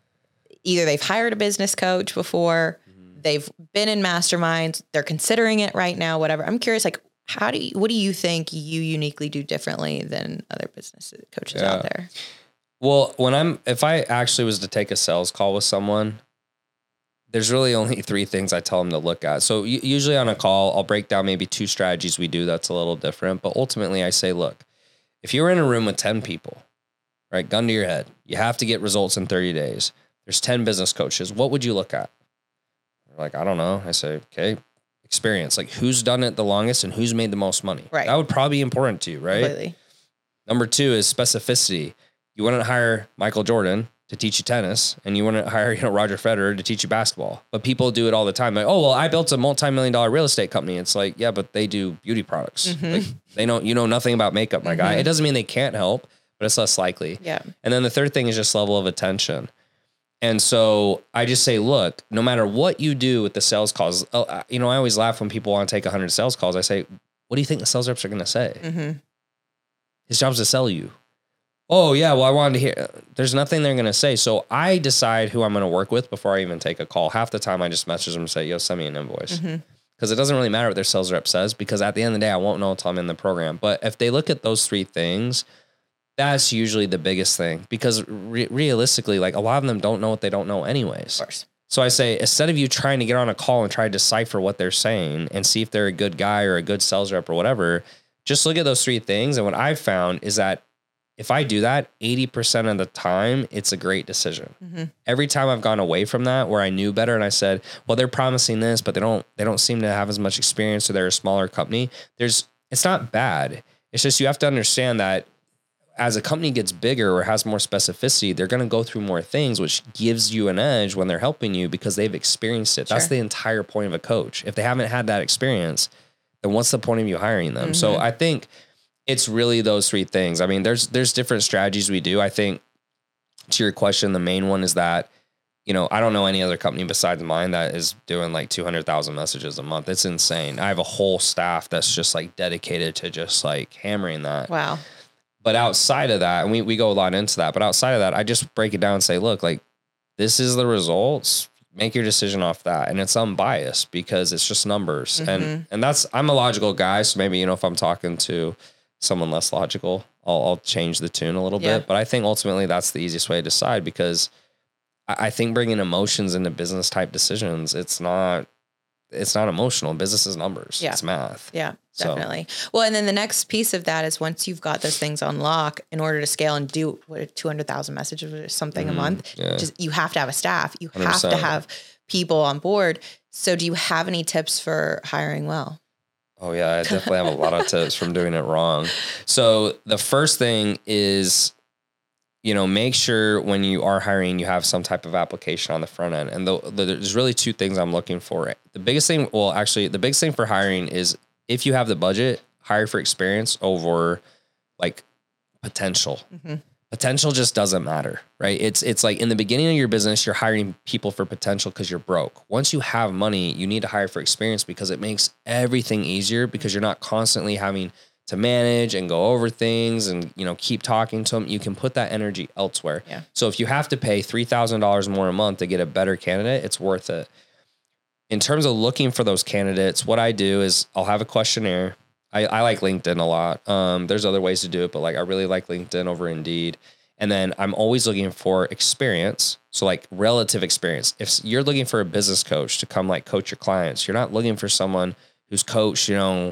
either they've hired a business coach before, they've been in masterminds, they're considering it right now, whatever. I'm curious, like, what do you think you uniquely do differently than other business coaches out there? Well, if I actually was to take a sales call with someone, there's really only 3 things I tell them to look at. So usually on a call, I'll break down maybe 2 strategies we do that's a little different. But ultimately, I say, look, if you were in a room with 10 people, right, gun to your head, you have to get results in 30 days. There's 10 business coaches. What would you look at? They're like, I don't know. I say, okay, experience. Like, who's done it the longest and who's made the most money? Right. That would probably be important to you, right? Completely. Number 2 is specificity. You want to hire Michael Jordan to teach you tennis, and you want to hire, Roger Federer to teach you basketball. But people do it all the time. Like, oh, well, I built a multi-million-dollar real estate company. It's like, yeah, but they do beauty products. Like, you know nothing about makeup, my guy. It doesn't mean they can't help, but it's less likely. Yeah. And then the third thing is just level of attention. And so I just say, look, no matter what you do with the sales calls, I always laugh when people want to take 100 sales calls. I say, what do you think the sales reps are going to say? His job is to sell you. Oh, yeah, well, I wanted to hear. There's nothing they're going to say. So I decide who I'm going to work with before I even take a call. Half the time I just message them and say, yo, send me an invoice. Because it doesn't really matter what their sales rep says, because at the end of the day, I won't know until I'm in the program. But if they look at those 3 things, that's usually the biggest thing. Because realistically, like, a lot of them don't know what they don't know anyways. Of course. So I say, instead of you trying to get on a call and try to decipher what they're saying and see if they're a good guy or a good sales rep or whatever, just look at those 3 things. And what I've found is that if I do that 80% of the time, it's a great decision. Every time I've gone away from that where I knew better and I said, well, they're promising this, but they don't seem to have as much experience, or they're a smaller company. It's not bad. It's just, you have to understand that as a company gets bigger or has more specificity, they're going to go through more things, which gives you an edge when they're helping you because they've experienced it. Sure. That's the entire point of a coach. If they haven't had that experience, then what's the point of you hiring them? So I think it's really those 3 things. I mean, there's different strategies we do. I think, to your question, the main one is that, you know, I don't know any other company besides mine that is doing like 200,000 messages a month. It's insane. I have a whole staff that's just like dedicated to just like hammering that. Wow. But outside of that, and we go a lot into that, but outside of that, I just break it down and say, look, like, this is the results. Make your decision off that. And it's unbiased because it's just numbers. And I'm a logical guy. So maybe, you know, if I'm talking to someone less logical, I'll change the tune a little bit. But I think ultimately that's the easiest way to decide, because I think bringing emotions into business type decisions, it's not emotional. Business is numbers. Yeah. It's math. Yeah, definitely. Well, and then the next piece of that is, once you've got those things on lock, in order to scale and do 200,000 messages or something a month, you have to have a staff. You 100%. Have to have people on board. So do you have any tips for hiring well? Oh yeah, I definitely have a lot of tips from doing it wrong. So the first thing is, you know, make sure when you are hiring, you have some type of application on the front end. And there's really 2 things I'm looking for. The biggest thing for hiring is, if you have the budget, hire for experience over like potential. Potential just doesn't matter, right? It's like, in the beginning of your business, you're hiring people for potential because you're broke. Once you have money, you need to hire for experience, because it makes everything easier, because you're not constantly having to manage and go over things and, you know, keep talking to them. You can put that energy elsewhere. Yeah. So if you have to pay $3,000 more a month to get a better candidate, it's worth it. In terms of looking for those candidates, what I do is I'll have a questionnaire. I like LinkedIn a lot. There's other ways to do it, but like, I really like LinkedIn over Indeed. And then I'm always looking for experience. So like relative experience. If you're looking for a business coach to come like coach your clients, you're not looking for someone who's coached, you know,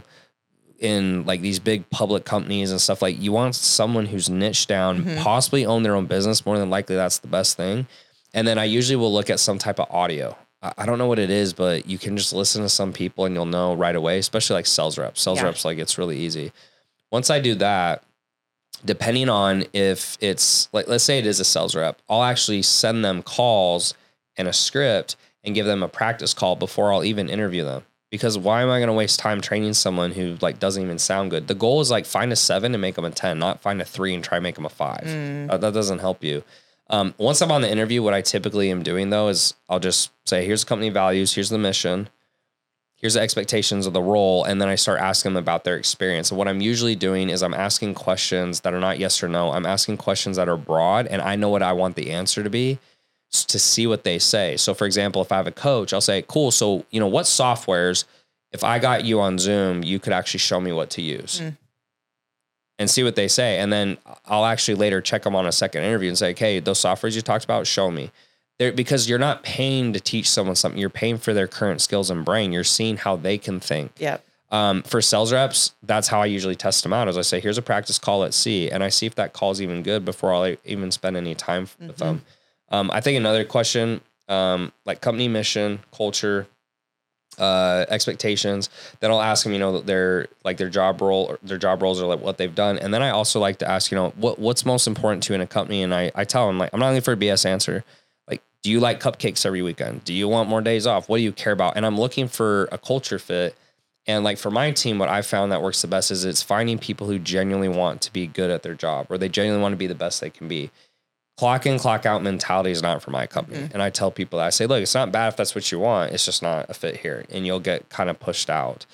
in like these big public companies and stuff. Like, you want someone who's niched down, possibly own their own business. More than likely, that's the best thing. And then I usually will look at some type of audio. I don't know what it is, but you can just listen to some people and you'll know right away, especially like sales reps. Sales reps, like, it's really easy. Once I do that, depending on if it's like, let's say it is a sales rep, I'll actually send them calls and a script and give them a practice call before I'll even interview them. Because why am I going to waste time training someone who like doesn't even sound good? The goal is like, find a 7 and make them a 10, not find a 3 and try to make them a 5. That doesn't help you. Once I'm on the interview, what I typically am doing though is I'll just say, here's company values, here's the mission, here's the expectations of the role. And then I start asking them about their experience. And what I'm usually doing is I'm asking questions that are not yes or no. I'm asking questions that are broad, and I know what I want the answer to be, to see what they say. So for example, if I have a coach, I'll say, cool. So, you know, what softwares, if I got you on Zoom, you could actually show me what to use. And see what they say. And then I'll actually later check them on a second interview and say, okay, those softwares you talked about, show me. Because you're not paying to teach someone something. You're paying for their current skills and brain. You're seeing how they can think. For sales reps, that's how I usually test them out. As I say, here's a practice call, let's see. And I see if that call is even good before I'll even spend any time with them. I think another question, like company mission, culture, expectations, then I'll ask them, you know, their job roles or like what they've done. And then I also like to ask, you know, what's most important to you in a company. And I tell them, like, I'm not looking for a BS answer. Like, do you like cupcakes every weekend? Do you want more days off? What do you care about? And I'm looking for a culture fit. And like for my team, what I found that works the best is it's finding people who genuinely want to be good at their job, or they genuinely want to be the best they can be. Clock in, clock out mentality is not for my company. And I tell people that, I say, look, it's not bad if that's what you want. It's just not a fit here, and you'll get kind of pushed out.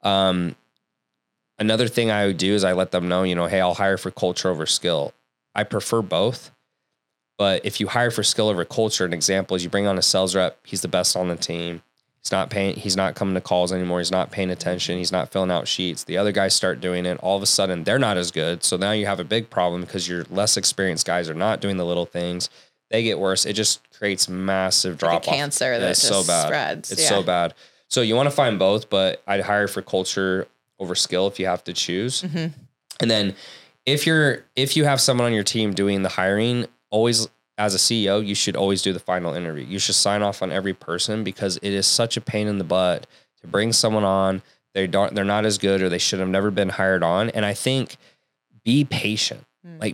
Another thing I would do is I let them know, you know, hey, I'll hire for culture over skill. I prefer both, but if you hire for skill over culture, an example is you bring on a sales rep. He's the best on the team. He's not coming to calls anymore. He's not paying attention. He's not filling out sheets. The other guys start doing it. All of a sudden, they're not as good. So now you have a big problem because your less experienced guys are not doing the little things. They get worse. It just creates massive drop off. Cancer that just so bad. Spreads. It's so bad. So you want to find both, but I'd hire for culture over skill if you have to choose. And then if you have someone on your team doing the hiring, always as a CEO, you should always do the final interview. You should sign off on every person because it is such a pain in the butt to bring someone on. They're not as good, or they should have never been hired on. And I think be patient. Like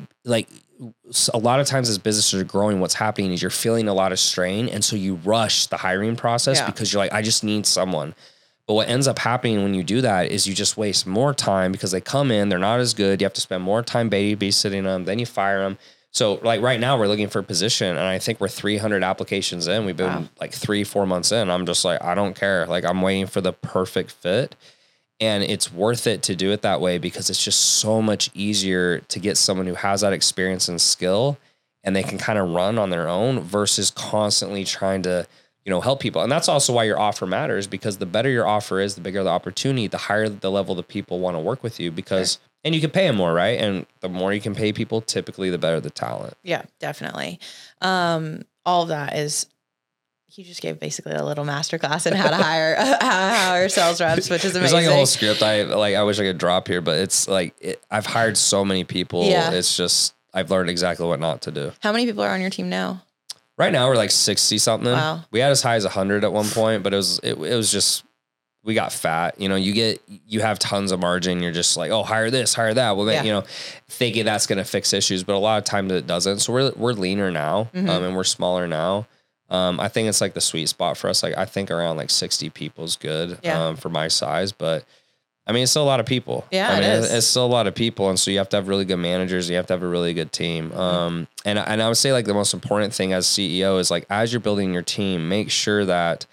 a lot of times as businesses are growing, what's happening is you're feeling a lot of strain. And so you rush the hiring process because you're like, I just need someone. But what ends up happening when you do that is you just waste more time because they come in, they're not as good. You have to spend more time babysitting them. Then you fire them. So like right now we're looking for a position, and I think we're 300 applications in. We've been like 3-4 months in. I'm just like, I don't care. Like I'm waiting for the perfect fit. And it's worth it to do it that way because it's just so much easier to get someone who has that experience and skill, and they can kind of run on their own versus constantly trying to, help people. And that's also why your offer matters, because the better your offer is, the bigger the opportunity, the higher the level the people want to work with you because, and you can pay them more, right? And the more you can pay people, typically the better the talent. Yeah, definitely. All of that is, you just gave basically a little masterclass in how to hire sales reps, which is amazing. There's like a whole script I wish I could drop here, but it's like, I've hired so many people. Yeah. It's just, I've learned exactly what not to do. How many people are on your team now? Right now we're like 60 something. Wow. We had as high as 100 at one point, but it was just, we got fat. You have tons of margin. You're just like, oh, hire this, hire that. Well, then, thinking that's going to fix issues, but a lot of times it doesn't. So we're leaner now, and we're smaller now. I think it's like the sweet spot for us. Like I think around like 60 people is good for my size, but I mean, it's still a lot of people. Yeah, it's still a lot of people. And so you have to have really good managers. You have to have a really good team. And I would say like the most important thing as CEO is like, as you're building your team, make sure that,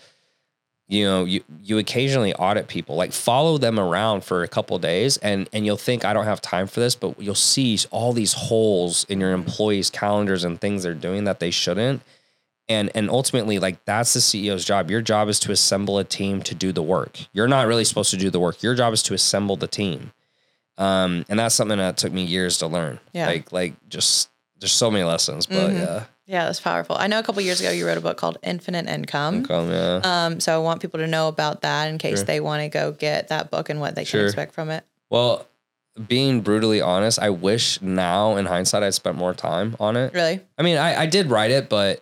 you occasionally audit people, like follow them around for a couple of days and you'll think, I don't have time for this, but you'll see all these holes in your employees' calendars and things they're doing that they shouldn't. And ultimately, like that's the CEO's job. Your job is to assemble a team to do the work. You're not really supposed to do the work. Your job is to assemble the team. And that's something that took me years to learn. Yeah. Like just there's so many lessons, but yeah. Yeah, that's powerful. I know a couple of years ago you wrote a book called Infinite Income. Yeah. So I want people to know about that in case they want to go get that book and what they can expect from it. Well, being brutally honest, I wish now in hindsight I'd spent more time on it. Really? I mean, I did write it, but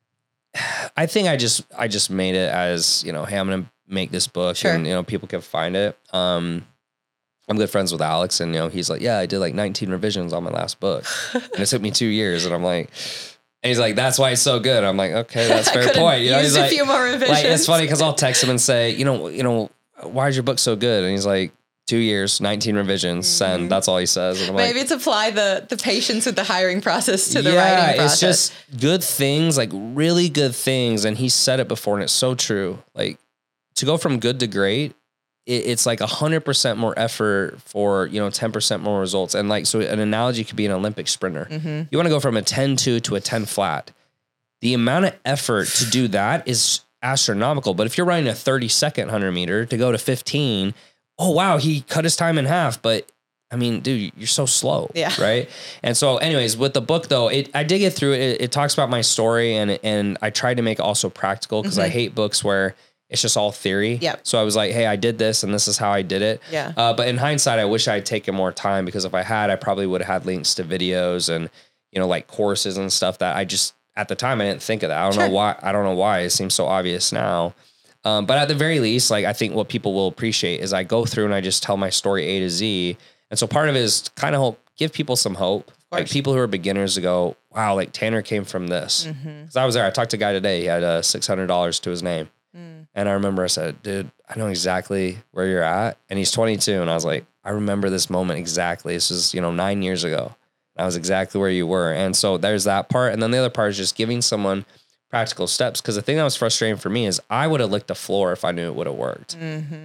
I think I just made it as, hey, I'm going to make this book and, people can find it. I'm good friends with Alex and, he's like, yeah, I did like 19 revisions on my last book and it took me 2 years. And I'm like, and he's like, that's why it's so good. I'm like, okay, that's fair point. He's like, a few more revisions. Like, it's funny because I'll text him and say, why is your book so good? And he's like, 2 years, 19 revisions, send. That's all he says. And I'm Maybe it's apply the patience with the hiring process to the writing process. It's just good things, like really good things. And he said it before and it's so true. Like to go from good to great, it's like 100% more effort for, 10% more results. And like, so an analogy could be an Olympic sprinter. You want to go from a 10-2 to a 10 flat. The amount of effort to do that is astronomical. But if you're running a 30-second 100 meter to go to 15, oh, wow, he cut his time in half. But I mean, dude, you're so slow. Yeah. Right. And so anyways, with the book though, I did get through it. It talks about my story and I tried to make it also practical because I hate books where it's just all theory. Yep. So I was like, hey, I did this and this is how I did it. Yeah. But in hindsight, I wish I had taken more time because if I had, I probably would have had links to videos and, like courses and stuff that I just, at the time, I didn't think of that. I don't know why. It seems so obvious now. But at the very least, like I think what people will appreciate is I go through and I just tell my story A to Z. And so part of it is kind of give people some hope. Like people who are beginners to go, wow, like Tanner came from this. Because I was there. I talked to a guy today. He had $600 to his name. And I remember I said, dude, I know exactly where you're at. And he's 22. And I was like, I remember this moment exactly. This was, 9 years ago. I was exactly where you were. And so there's that part. And then the other part is just giving someone practical steps. Because the thing that was frustrating for me is I would have licked the floor if I knew it would have worked.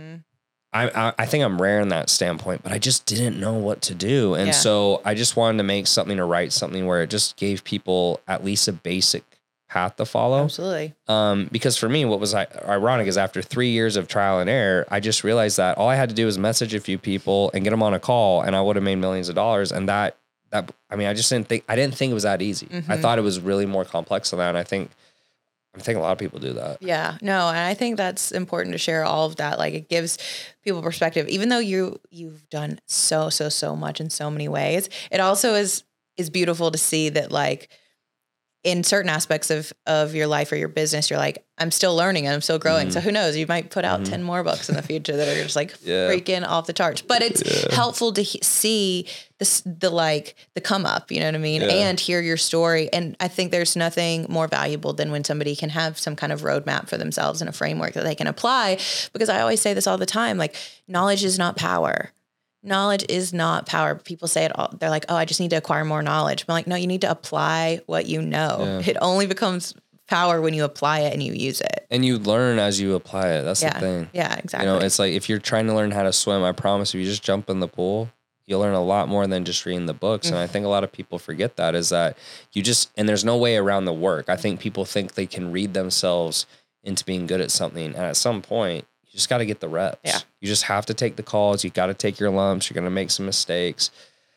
I think I'm rare in that standpoint, but I just didn't know what to do. And so I just wanted to make something or write something where it just gave people at least a basic path to follow. Absolutely. Because for me, what was ironic is after 3 years of trial and error, I just realized that all I had to do was message a few people and get them on a call and I would have made millions of dollars. And that, I mean, I didn't think it was that easy. I thought it was really more complex than that. And I think I think a lot of people do that. Yeah, no, and I think that's important to share all of that. Like it gives people perspective, even though you've done so much in so many ways. It also is beautiful to see that like in certain aspects of your life or your business, you're like, I'm still learning and I'm still growing. So who knows, you might put out 10 more books in the future that are just like freaking off the charts, but it's helpful to see the come up, you know what I mean? And hear your story. And I think there's nothing more valuable than when somebody can have some kind of roadmap for themselves and a framework that they can apply. Because I always say this all the time, like knowledge is not power. Knowledge is not power. People say it all. They're like, oh, I just need to acquire more knowledge. I'm like, no, you need to apply what you know. It only becomes power when you apply it and you use it. And you learn as you apply it. That's the thing. Yeah, exactly. You know, it's like if you're trying to learn how to swim, I promise if you just jump in the pool, you'll learn a lot more than just reading the books. And I think a lot of people forget that is that and there's no way around the work. I think people think they can read themselves into being good at something. And at some point, you just got to get the reps. Yeah. You just have to take the calls. You got to take your lumps. You're going to make some mistakes.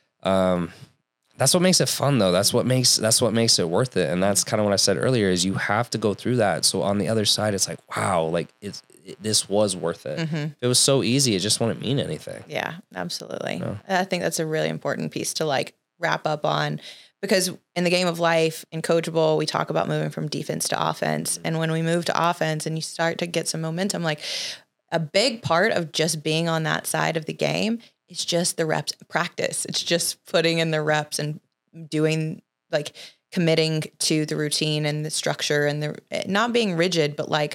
That's what makes it fun though. That's what makes it worth it. And that's kind of what I said earlier is you have to go through that. So on the other side, it's like, wow, like this was worth it. If it was so easy, it just wouldn't mean anything. Yeah, absolutely. No. I think that's a really important piece to like wrap up on. Because in the game of life, in Coachable, we talk about moving from defense to offense. And when we move to offense and you start to get some momentum, like a big part of just being on that side of the game is just the reps practice. It's just putting in the reps and doing like committing to the routine and the structure and the not being rigid, but like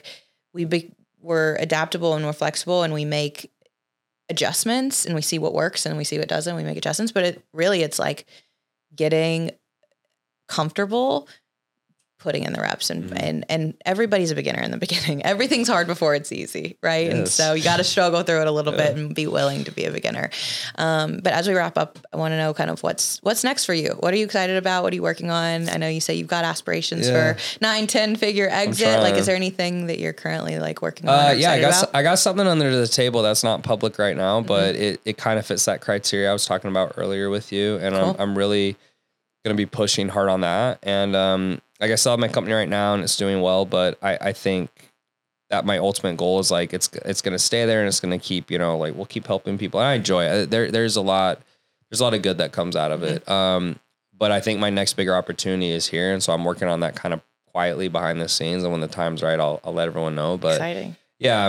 we're adaptable and we're flexible and we make adjustments and we see what works and we see what doesn't. We make adjustments, but it's like getting comfortable putting in the reps and everybody's a beginner in the beginning. Everything's hard before it's easy. Right. Yes. And so you got to struggle through it a little bit and be willing to be a beginner. But as we wrap up, I want to know kind of what's next for you. What are you excited about? What are you working on? I know you say you've got aspirations for 9-10 figure exit. Like, is there anything that you're currently like working on? I got something under the table that's not public right now, but it kind of fits that criteria I was talking about earlier with you. And cool. I'm really going to be pushing hard on that. And, like I still have my company right now and it's doing well, but I think that my ultimate goal is like, it's going to stay there and it's going to keep, like we'll keep helping people. And I enjoy it. There's a lot of good that comes out of it. But I think my next bigger opportunity is here. And so I'm working on that kind of quietly behind the scenes. And when the time's right, I'll let everyone know, but exciting. Yeah,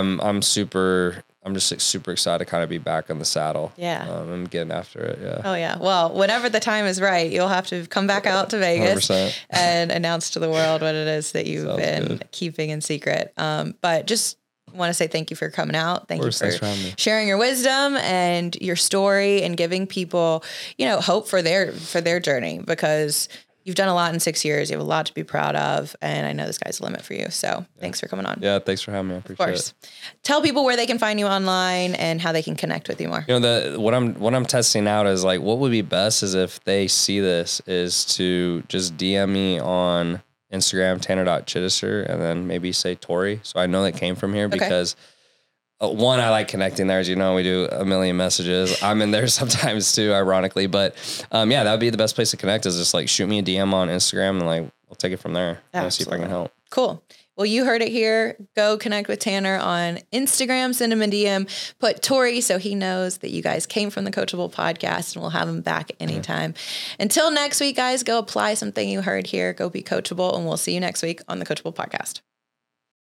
I'm just super excited to kind of be back on the saddle. Yeah. I'm getting after it. Yeah. Oh yeah. Well, whenever the time is right, you'll have to come back out to Vegas 100%. And announce to the world what it is that you've been keeping in secret. But just want to say thank you for coming out. Thank you for sharing your wisdom and your story and giving people, hope for their journey, because you've done a lot in 6 years. You have a lot to be proud of. And I know the sky's the limit for you. So thanks for coming on. Yeah. Thanks for having me. I appreciate it. Tell people where they can find you online and how they can connect with you more. What I'm testing out is like, what would be best is if they see this is to just DM me on Instagram, Tanner.Chittister, and then maybe say Tori. So I know that came from here because one, I like connecting there. As you know, we do a million messages. I'm in there sometimes too, ironically. But that would be the best place to connect is just like shoot me a DM on Instagram and like we'll take it from there. And see if I can help. Cool. Well, you heard it here. Go connect with Tanner on Instagram, send him a DM, put Tori so he knows that you guys came from the Coachable podcast, and we'll have him back anytime. Until next week, guys, go apply something you heard here. Go be coachable, and we'll see you next week on the Coachable podcast.